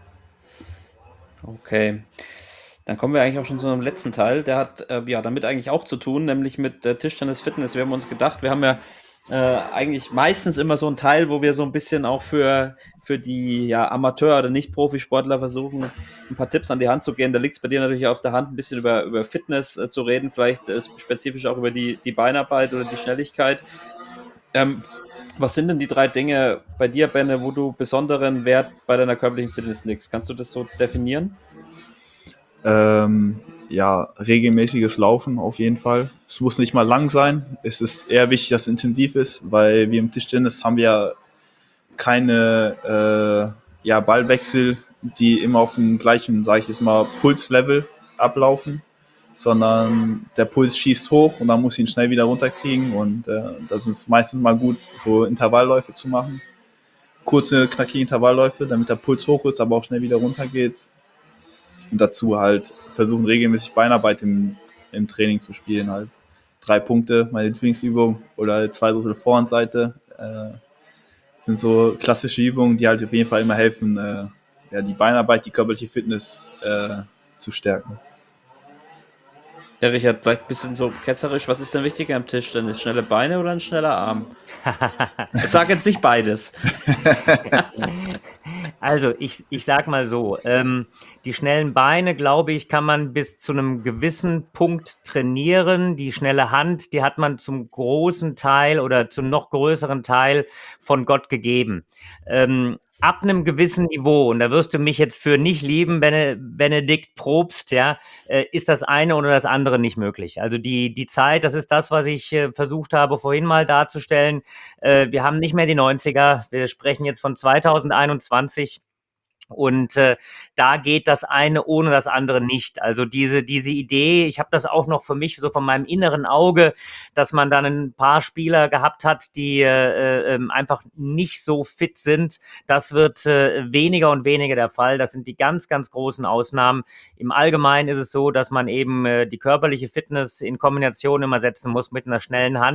Okay. Dann kommen wir eigentlich auch schon zu einem letzten Teil. Der hat äh, ja damit eigentlich auch zu tun, nämlich mit äh, Tischtennis Fitness. Wir haben uns gedacht, wir haben ja äh, eigentlich meistens immer so einen Teil, wo wir so ein bisschen auch für, für die ja, Amateur- oder Nicht-Profisportler versuchen, ein paar Tipps an die Hand zu geben. Da liegt es bei dir natürlich auf der Hand, ein bisschen über, über Fitness äh, zu reden, vielleicht äh, spezifisch auch über die, die Beinarbeit oder die Schnelligkeit. Ähm, was sind denn die drei Dinge bei dir, Benne, wo du besonderen Wert bei deiner körperlichen Fitness legst? Kannst du das so definieren? Ähm, ja, regelmäßiges Laufen auf jeden Fall. Es muss nicht mal lang sein. Es ist eher wichtig, dass es intensiv ist, weil wir im Tischtennis haben wir ja keine äh, ja, Ballwechsel, die immer auf dem gleichen, sage ich jetzt mal, Pulslevel ablaufen, sondern der Puls schießt hoch und dann muss ich ihn schnell wieder runterkriegen und äh, das ist meistens mal gut, so Intervallläufe zu machen. Kurze, knackige Intervallläufe, damit der Puls hoch ist, aber auch schnell wieder runtergeht. Und dazu halt versuchen, regelmäßig Beinarbeit im, im Training zu spielen. Halt drei Punkte, meine Lieblingsübung, oder zwei Drittel Vorhandseite. Äh, sind so klassische Übungen, die halt auf jeden Fall immer helfen, äh, ja, die Beinarbeit, die körperliche Fitness äh, zu stärken. Ja, Richard, vielleicht ein bisschen so ketzerisch. Was ist denn wichtiger am Tischtennis? Schnelle Beine oder ein schneller Arm? Ich sage jetzt nicht beides. Also ich, ich sag mal so, ähm, die schnellen Beine, glaube ich, kann man bis zu einem gewissen Punkt trainieren. Die schnelle Hand, die hat man zum großen Teil oder zum noch größeren Teil von Gott gegeben. Ähm, ab einem gewissen Niveau, und da wirst du mich jetzt für nicht lieben, Bene, Benedikt Probst, ja, äh, ist das eine oder das andere nicht möglich. Also die, die Zeit, das ist das, was ich äh, versucht habe, vorhin mal darzustellen. Äh, wir haben nicht mehr die neunziger, wir sprechen jetzt von zweitausendeinundzwanzig. Und äh, da geht das eine ohne das andere nicht. Also diese, diese Idee, ich habe das auch noch für mich so von meinem inneren Auge, dass man dann ein paar Spieler gehabt hat, die äh, äh, einfach nicht so fit sind. Das wird äh, weniger und weniger der Fall. Das sind die ganz, ganz großen Ausnahmen. Im Allgemeinen ist es so, dass man eben äh, die körperliche Fitness in Kombination immer setzen muss mit einer schnellen Hand,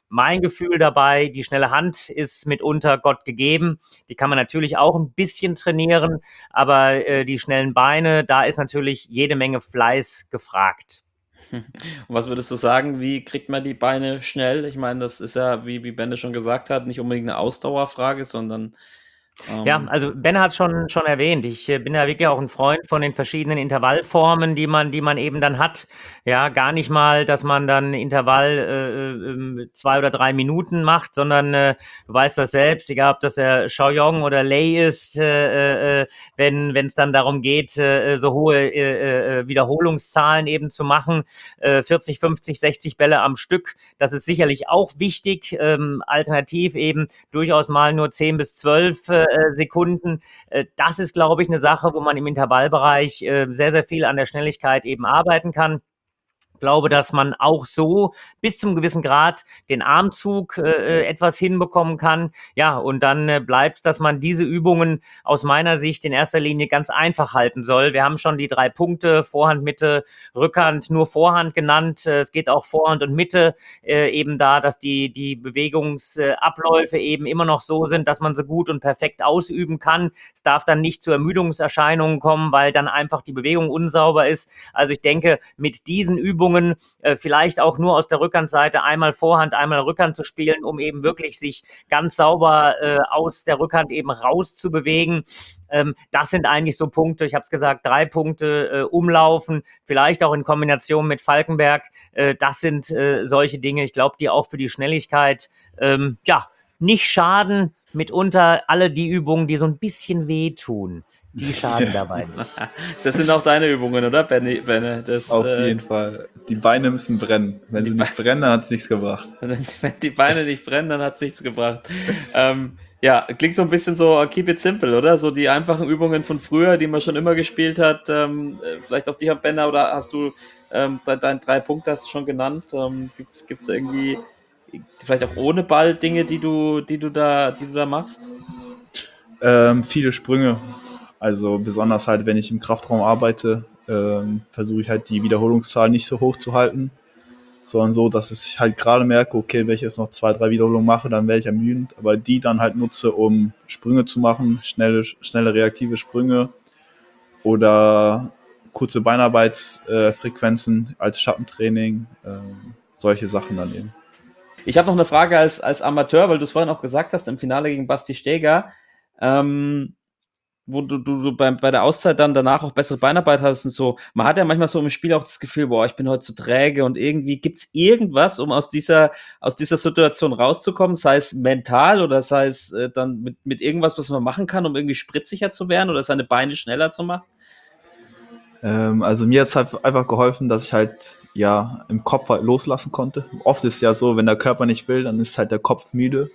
mein Gefühl dabei, die schnelle Hand ist mitunter Gott gegeben. Die kann man natürlich auch ein bisschen trainieren, aber äh, die schnellen Beine, da ist natürlich jede Menge Fleiß gefragt. Und was würdest du sagen, wie kriegt man die Beine schnell? Ich meine, das ist ja, wie, wie Benne schon gesagt hat, nicht unbedingt eine Ausdauerfrage, sondern Ja, ähm, also Ben hat es schon, schon erwähnt. Ich äh, bin ja wirklich auch ein Freund von den verschiedenen Intervallformen, die man, die man eben dann hat. Ja, gar nicht mal, dass man dann Intervall äh, ähm, zwei oder drei Minuten macht, sondern äh, du weißt das selbst, egal ob das der Shaoyong oder Lei ist, äh, äh, wenn wenn es dann darum geht, äh, so hohe äh, äh, Wiederholungszahlen eben zu machen, äh, vierzig, fünfzig, sechzig Bälle am Stück. Das ist sicherlich auch wichtig. Ähm, alternativ eben durchaus mal nur zehn bis zwölf äh, Sekunden. Äh, das ist, glaube ich, eine Sache, wo man im Intervallbereich äh, sehr, sehr viel an der Schnelligkeit eben arbeiten kann. Ich glaube, dass man auch so bis zum gewissen Grad den Armzug äh, etwas hinbekommen kann. Ja, und dann äh, bleibt, dass man diese Übungen aus meiner Sicht in erster Linie ganz einfach halten soll. Wir haben schon die drei Punkte, Vorhand, Mitte, Rückhand, nur Vorhand genannt. Äh, es geht auch Vorhand und Mitte äh, eben da, dass die, die Bewegungsabläufe eben immer noch so sind, dass man sie gut und perfekt ausüben kann. Es darf dann nicht zu Ermüdungserscheinungen kommen, weil dann einfach die Bewegung unsauber ist. Also ich denke, mit diesen Übungen Äh, vielleicht auch nur aus der Rückhandseite einmal Vorhand, einmal Rückhand zu spielen, um eben wirklich sich ganz sauber äh, aus der Rückhand eben rauszubewegen. Ähm, das sind eigentlich so Punkte, ich habe es gesagt, drei Punkte äh, umlaufen, vielleicht auch in Kombination mit Falkenberg. Äh, das sind äh, solche Dinge, ich glaube, die auch für die Schnelligkeit ähm, ja, nicht schaden. Mitunter alle die Übungen, die so ein bisschen wehtun, die schaden Ja. dabei nicht. das sind auch deine Übungen, oder, Benne? Benne? Das, Auf äh, jeden Fall. Die Beine müssen brennen. Wenn Die sie nicht brennen, dann hat es nichts gebracht. Wenn wenn die Beine nicht brennen, dann hat es nichts gebracht. ähm, ja, klingt so ein bisschen so keep it simple, oder? So die einfachen Übungen von früher, die man schon immer gespielt hat. Ähm, äh, vielleicht auch die, Herr Benner, oder hast du ähm, de deine drei Punkte hast du schon genannt? Ähm, gibt's gibt's irgendwie vielleicht auch ohne Ball Dinge, die du, die du da, die du da machst? Ähm, viele Sprünge. Also besonders halt, wenn ich im Kraftraum arbeite, ähm, versuche ich halt die Wiederholungszahl nicht so hoch zu halten, sondern so, dass ich halt gerade merke, okay, wenn ich jetzt noch zwei, drei Wiederholungen mache, dann werde ich ermüdend, aber die dann halt nutze, um Sprünge zu machen, schnelle, schnelle reaktive Sprünge oder kurze Beinarbeitsfrequenzen äh, als Schattentraining, ähm, solche Sachen dann eben. Ich habe noch eine Frage als, als Amateur, weil du es vorhin auch gesagt hast, im Finale gegen Basti Steger, ähm, wo du, du, du bei, bei der Auszeit dann danach auch bessere Beinarbeit hast und so. Man hat ja manchmal so im Spiel auch das Gefühl, boah, ich bin heute zu träge, und irgendwie gibt's irgendwas, um aus dieser, aus dieser Situation rauszukommen, sei es mental oder sei es äh, dann mit, mit irgendwas, was man machen kann, um irgendwie spritziger zu werden oder seine Beine schneller zu machen? Ähm, also mir hat es halt einfach geholfen, dass ich halt ja im Kopf halt loslassen konnte. Oft ist es ja so, wenn der Körper nicht will, dann ist halt der Kopf müde.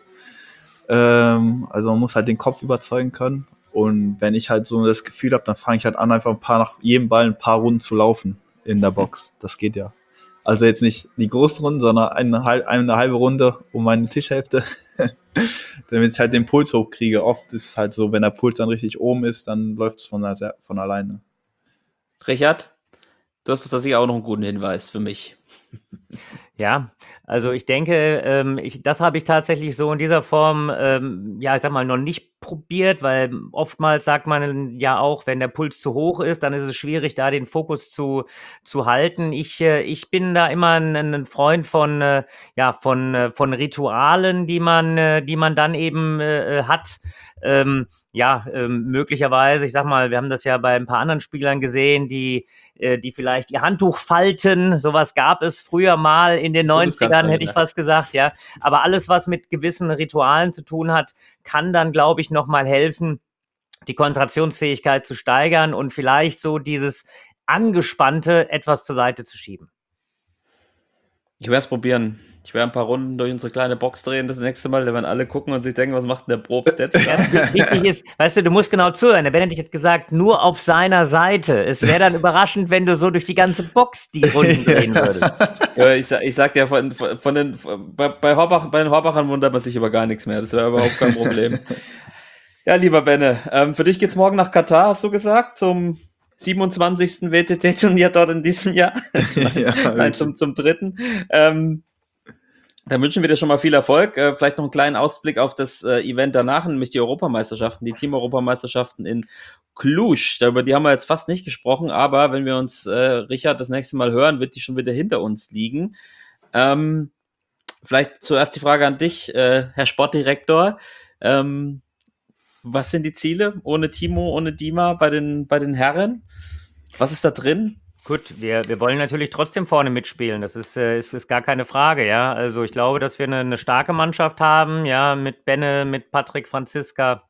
Ähm, also man muss halt den Kopf überzeugen können. Und wenn ich halt so das Gefühl habe, dann fange ich halt an, einfach ein paar nach jedem Ball ein paar Runden zu laufen in der Box. Das geht ja. Also jetzt nicht die großen Runden, sondern eine, halb, eine halbe Runde um meine Tischhälfte, damit ich halt den Puls hochkriege. Oft ist es halt so, wenn der Puls dann richtig oben ist, dann läuft es von, von alleine. Richard, du hast doch sicher auch noch einen guten Hinweis für mich. Ja, also ich denke, ähm, ich, das habe ich tatsächlich so in dieser Form, ähm, ja, ich sag mal, noch nicht probiert, weil oftmals sagt man ja auch, wenn der Puls zu hoch ist, dann ist es schwierig, da den Fokus zu, zu halten. Ich, äh, ich bin da immer ein, ein Freund von, äh, ja, von, äh, von Ritualen, die man, äh, die man dann eben äh, hat. Ähm, ja, ähm, möglicherweise, ich sag mal, wir haben das ja bei ein paar anderen Spielern gesehen, die, äh, die vielleicht ihr Handtuch falten. Sowas gab es früher mal in den neunzigern, hätte ich fast gesagt, ja. Aber alles, was mit gewissen Ritualen zu tun hat, kann dann, glaube ich, nochmal helfen, die Konzentrationsfähigkeit zu steigern und vielleicht so dieses Angespannte etwas zur Seite zu schieben. Ich werde es probieren. Ich werde ein paar Runden durch unsere kleine Box drehen das nächste Mal, da werden alle gucken und sich denken, was macht denn der Probst jetzt? Wichtig ist, weißt du, du musst genau zuhören. Der Benedikt hat gesagt, nur auf seiner Seite. Es wäre dann überraschend, wenn du so durch die ganze Box die Runden drehen würdest. Ja, ich, sag, ich sag dir, von, von den, bei, bei, Horbach, bei den Horbachern wundert man sich über gar nichts mehr. Das wäre überhaupt kein Problem. Ja, lieber Benne, ähm, für dich geht's morgen nach Katar, hast du gesagt, zum siebenundzwanzigsten W T T-Turnier dort in diesem Jahr. Ja, Nein, zum, zum dritten. Ähm, Dann wünschen wir dir schon mal viel Erfolg. Äh, vielleicht noch einen kleinen Ausblick auf das äh, Event danach, nämlich die Europameisterschaften, die Team-Europameisterschaften in Cluj. Über die haben wir jetzt fast nicht gesprochen, aber wenn wir uns, äh, Richard, das nächste Mal hören, wird die schon wieder hinter uns liegen. Ähm, vielleicht zuerst die Frage an dich, äh, Herr Sportdirektor. Ähm, was sind die Ziele ohne Timo, ohne Dima bei den, bei den Herren? Was ist da drin? Gut, wir, wir wollen natürlich trotzdem vorne mitspielen. Das ist, äh, ist, ist gar keine Frage, ja. Also ich glaube, dass wir eine, eine starke Mannschaft haben, ja, mit Benne, mit Patrick Franziska,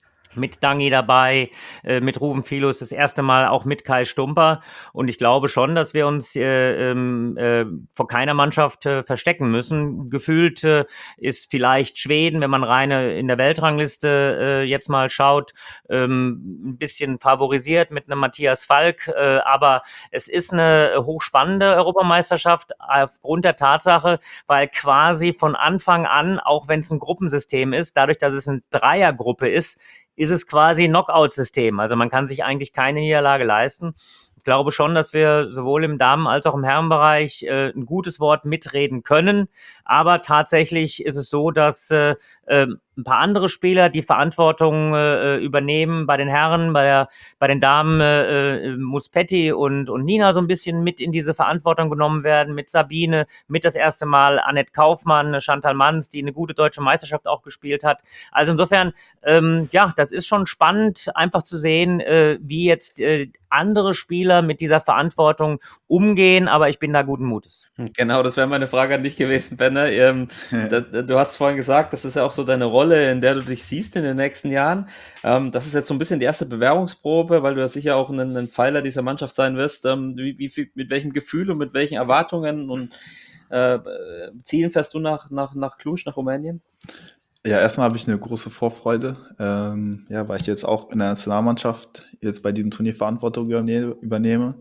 mit Dangi dabei, äh, mit Ruven Filus, das erste Mal auch mit Kai Stumper. Und ich glaube schon, dass wir uns äh, ähm, äh, vor keiner Mannschaft äh, verstecken müssen. Gefühlt äh, ist vielleicht Schweden, wenn man rein in der Weltrangliste äh, jetzt mal schaut, ähm, ein bisschen favorisiert mit einem Matthias Falk. Äh, aber es ist eine hochspannende Europameisterschaft aufgrund der Tatsache, weil quasi von Anfang an, auch wenn es ein Gruppensystem ist, dadurch, dass es eine Dreiergruppe ist, ist es quasi ein Knockout-System. Also man kann sich eigentlich keine Niederlage leisten. Ich glaube schon, dass wir sowohl im Damen- als auch im Herrenbereich äh, ein gutes Wort mitreden können. Aber tatsächlich ist es so, dass äh, äh, ein paar andere Spieler die Verantwortung äh, übernehmen. Bei den Herren, bei, der, bei den Damen äh, muss Petty und, und Nina so ein bisschen mit in diese Verantwortung genommen werden. Mit Sabine, mit das erste Mal Annette Kaufmann, Chantal Manns, die eine gute deutsche Meisterschaft auch gespielt hat. Also insofern, ähm, ja, das ist schon spannend, einfach zu sehen, äh, wie jetzt äh, andere Spieler mit dieser Verantwortung umgehen. Aber ich bin da guten Mutes. Genau, das wäre meine Frage an dich gewesen, Benne. Ähm, da, du hast vorhin gesagt, das ist ja auch so deine Rolle, in der du dich siehst in den nächsten Jahren. Ähm, das ist jetzt so ein bisschen die erste Bewerbungsprobe, weil du ja sicher auch ein, ein Pfeiler dieser Mannschaft sein wirst. Ähm, wie, wie viel, mit welchem Gefühl und mit welchen Erwartungen und äh, Zielen fährst du nach, nach, nach Cluj, nach Rumänien? Ja, erstmal habe ich eine große Vorfreude, ähm, ja, weil ich jetzt auch in der Nationalmannschaft jetzt bei diesem Turnier Verantwortung überne- übernehme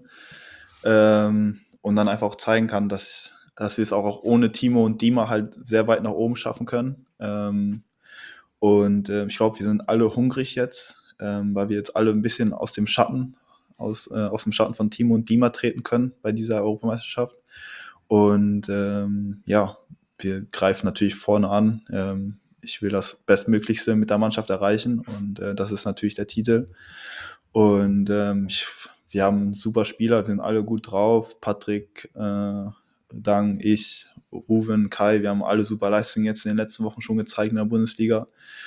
ähm, und dann einfach auch zeigen kann, dass, dass wir es auch, auch ohne Timo und Dima halt sehr weit nach oben schaffen können. Ähm, und äh, ich glaube, wir sind alle hungrig jetzt, ähm, weil wir jetzt alle ein bisschen aus dem Schatten, aus, äh, aus dem Schatten von Timo und Dima treten können bei dieser Europameisterschaft. Und ähm, ja, wir greifen natürlich vorne an. Ähm, ich will das Bestmöglichste mit der Mannschaft erreichen und äh, das ist natürlich der Titel. Und ähm, ich, wir haben super Spieler, wir sind alle gut drauf. Patrick, äh, Dang, ich, Ruven, Kai, wir haben alle super Leistungen jetzt in den letzten Wochen schon gezeigt in der Bundesliga.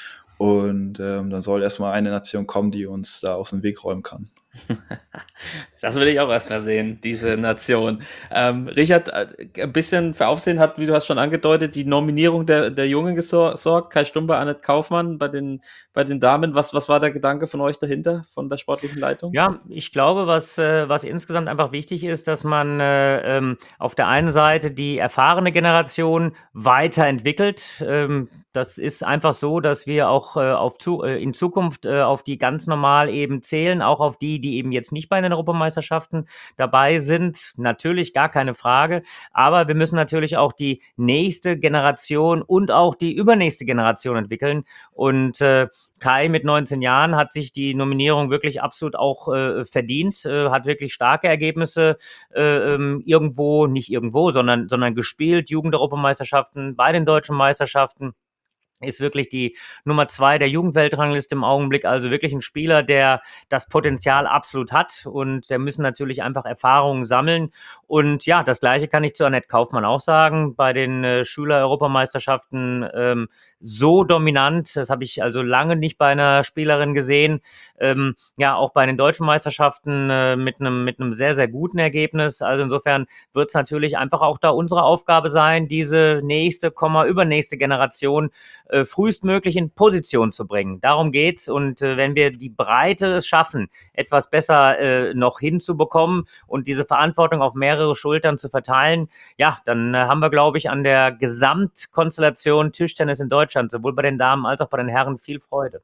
Und ähm, dann soll erstmal eine Nation kommen, die uns da aus dem Weg räumen kann. Das will ich auch erstmal sehen, diese Nation. Ähm, Richard, ein bisschen für Aufsehen hat, wie du hast schon angedeutet, die Nominierung der, der Jungen gesorgt. Kai Stumper, Annette Kaufmann bei den, bei den Damen. Was, was war der Gedanke von euch dahinter, von der sportlichen Leitung? Ja, ich glaube, was, äh, was insgesamt einfach wichtig ist, dass man äh, ähm, auf der einen Seite die erfahrene Generation weiterentwickelt. Ähm, das ist einfach so, dass wir auch äh, auf zu, äh, in Zukunft äh, auf die ganz normal eben zählen, auch auf die, die eben jetzt nicht bei den Europameisterschaften dabei sind. Natürlich, gar keine Frage. Aber wir müssen natürlich auch die nächste Generation und auch die übernächste Generation entwickeln. Und äh, Kai mit neunzehn Jahren hat sich die Nominierung wirklich absolut auch äh, verdient, äh, hat wirklich starke Ergebnisse äh, ähm, irgendwo, nicht irgendwo, sondern, sondern gespielt, Jugend-Europameisterschaften, bei den deutschen Meisterschaften. Ist wirklich die Nummer zwei der Jugendweltrangliste im Augenblick, also wirklich ein Spieler, der das Potenzial absolut hat und der müssen natürlich einfach Erfahrungen sammeln. Und ja, das Gleiche kann ich zu Annette Kaufmann auch sagen, bei den äh, Schüler-Europameisterschaften ähm, so dominant, das habe ich also lange nicht bei einer Spielerin gesehen, ähm, ja, auch bei den deutschen Meisterschaften äh, mit einem mit einem sehr, sehr guten Ergebnis. Also insofern wird es natürlich einfach auch da unsere Aufgabe sein, diese nächste, Komma, übernächste Generation äh, frühestmöglich in Position zu bringen. Darum geht's. Und äh, wenn wir die Breite es schaffen, etwas besser äh, noch hinzubekommen und diese Verantwortung auf mehrere Schultern zu verteilen, ja, dann äh, haben wir, glaube ich, an der Gesamtkonstellation Tischtennis in Deutschland, sowohl bei den Damen als auch bei den Herren, viel Freude.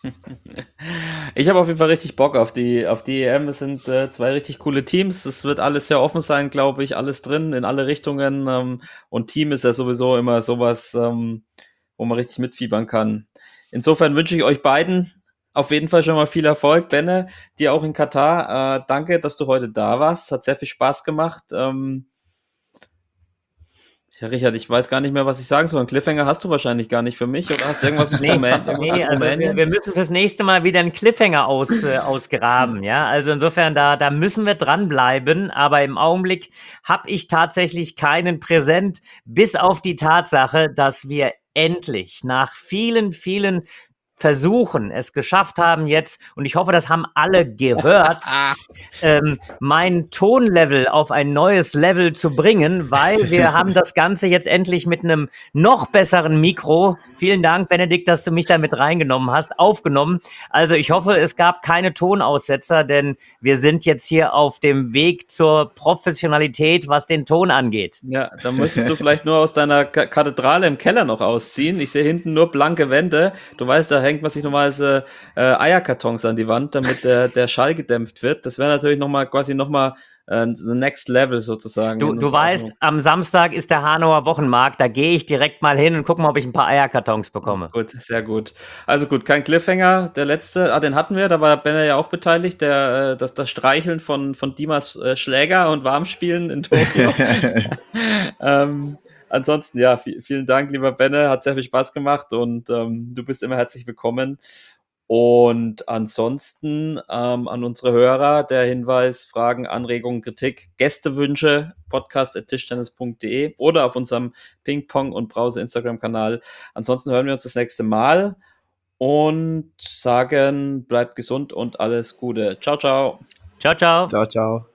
Ich habe auf jeden Fall richtig Bock auf die, auf die E M. Es sind äh, zwei richtig coole Teams. Es wird alles sehr offen sein, glaube ich. Alles drin, in alle Richtungen. Ähm, und Team ist ja sowieso immer sowas, ähm, wo man richtig mitfiebern kann. Insofern wünsche ich euch beiden auf jeden Fall schon mal viel Erfolg. Benne, dir auch in Katar. Äh, danke, dass du heute da warst. Hat sehr viel Spaß gemacht. Ähm, Ja, Richard, ich weiß gar nicht mehr, was ich sagen soll. Einen Cliffhanger hast du wahrscheinlich gar nicht für mich oder hast du irgendwas mit Nee, Rumän- irgendwas nee mit also wir, Rumänien? wir müssen fürs nächste Mal wieder einen Cliffhanger aus, äh, ausgraben, ja. Also insofern, da, da müssen wir dranbleiben, aber im Augenblick habe ich tatsächlich keinen präsent, bis auf die Tatsache, dass wir endlich nach vielen, vielen Versuchen es geschafft haben jetzt, und ich hoffe, das haben alle gehört, ähm, mein Tonlevel auf ein neues Level zu bringen, weil wir haben das Ganze jetzt endlich mit einem noch besseren Mikro, vielen Dank, Benedikt, dass du mich da mit reingenommen hast, aufgenommen. Also ich hoffe, es gab keine Tonaussetzer, denn wir sind jetzt hier auf dem Weg zur Professionalität, was den Ton angeht. Ja, dann müsstest du vielleicht nur aus deiner Ka- Kathedrale im Keller noch ausziehen. Ich sehe hinten nur blanke Wände. Du weißt, da hängt man sich normalerweise äh, Eierkartons an die Wand, damit der, der Schall gedämpft wird. Das wäre natürlich nochmal quasi nochmal äh, the next level sozusagen. Du, in du unserer weißt, Aufnahme. am Samstag ist der Hanauer Wochenmarkt, da gehe ich direkt mal hin und gucke mal, ob ich ein paar Eierkartons bekomme. Gut, sehr gut. Also gut, kein Cliffhanger. Der letzte, ah, den hatten wir, da war Benner ja auch beteiligt, der, äh, das, das Streicheln von, von Dimas äh, Schläger und Warmspielen in Tokio. ähm, ansonsten, ja, vi- vielen Dank, lieber Benne, hat sehr viel Spaß gemacht und ähm, du bist immer herzlich willkommen. Und ansonsten ähm, an unsere Hörer der Hinweis, Fragen, Anregungen, Kritik, Gästewünsche, podcast at tischtennis punkt de oder auf unserem Ping-Pong- und Brause-Instagram-Kanal. Ansonsten hören wir uns das nächste Mal und sagen, bleibt gesund und alles Gute. Ciao, ciao. Ciao, ciao. Ciao, ciao.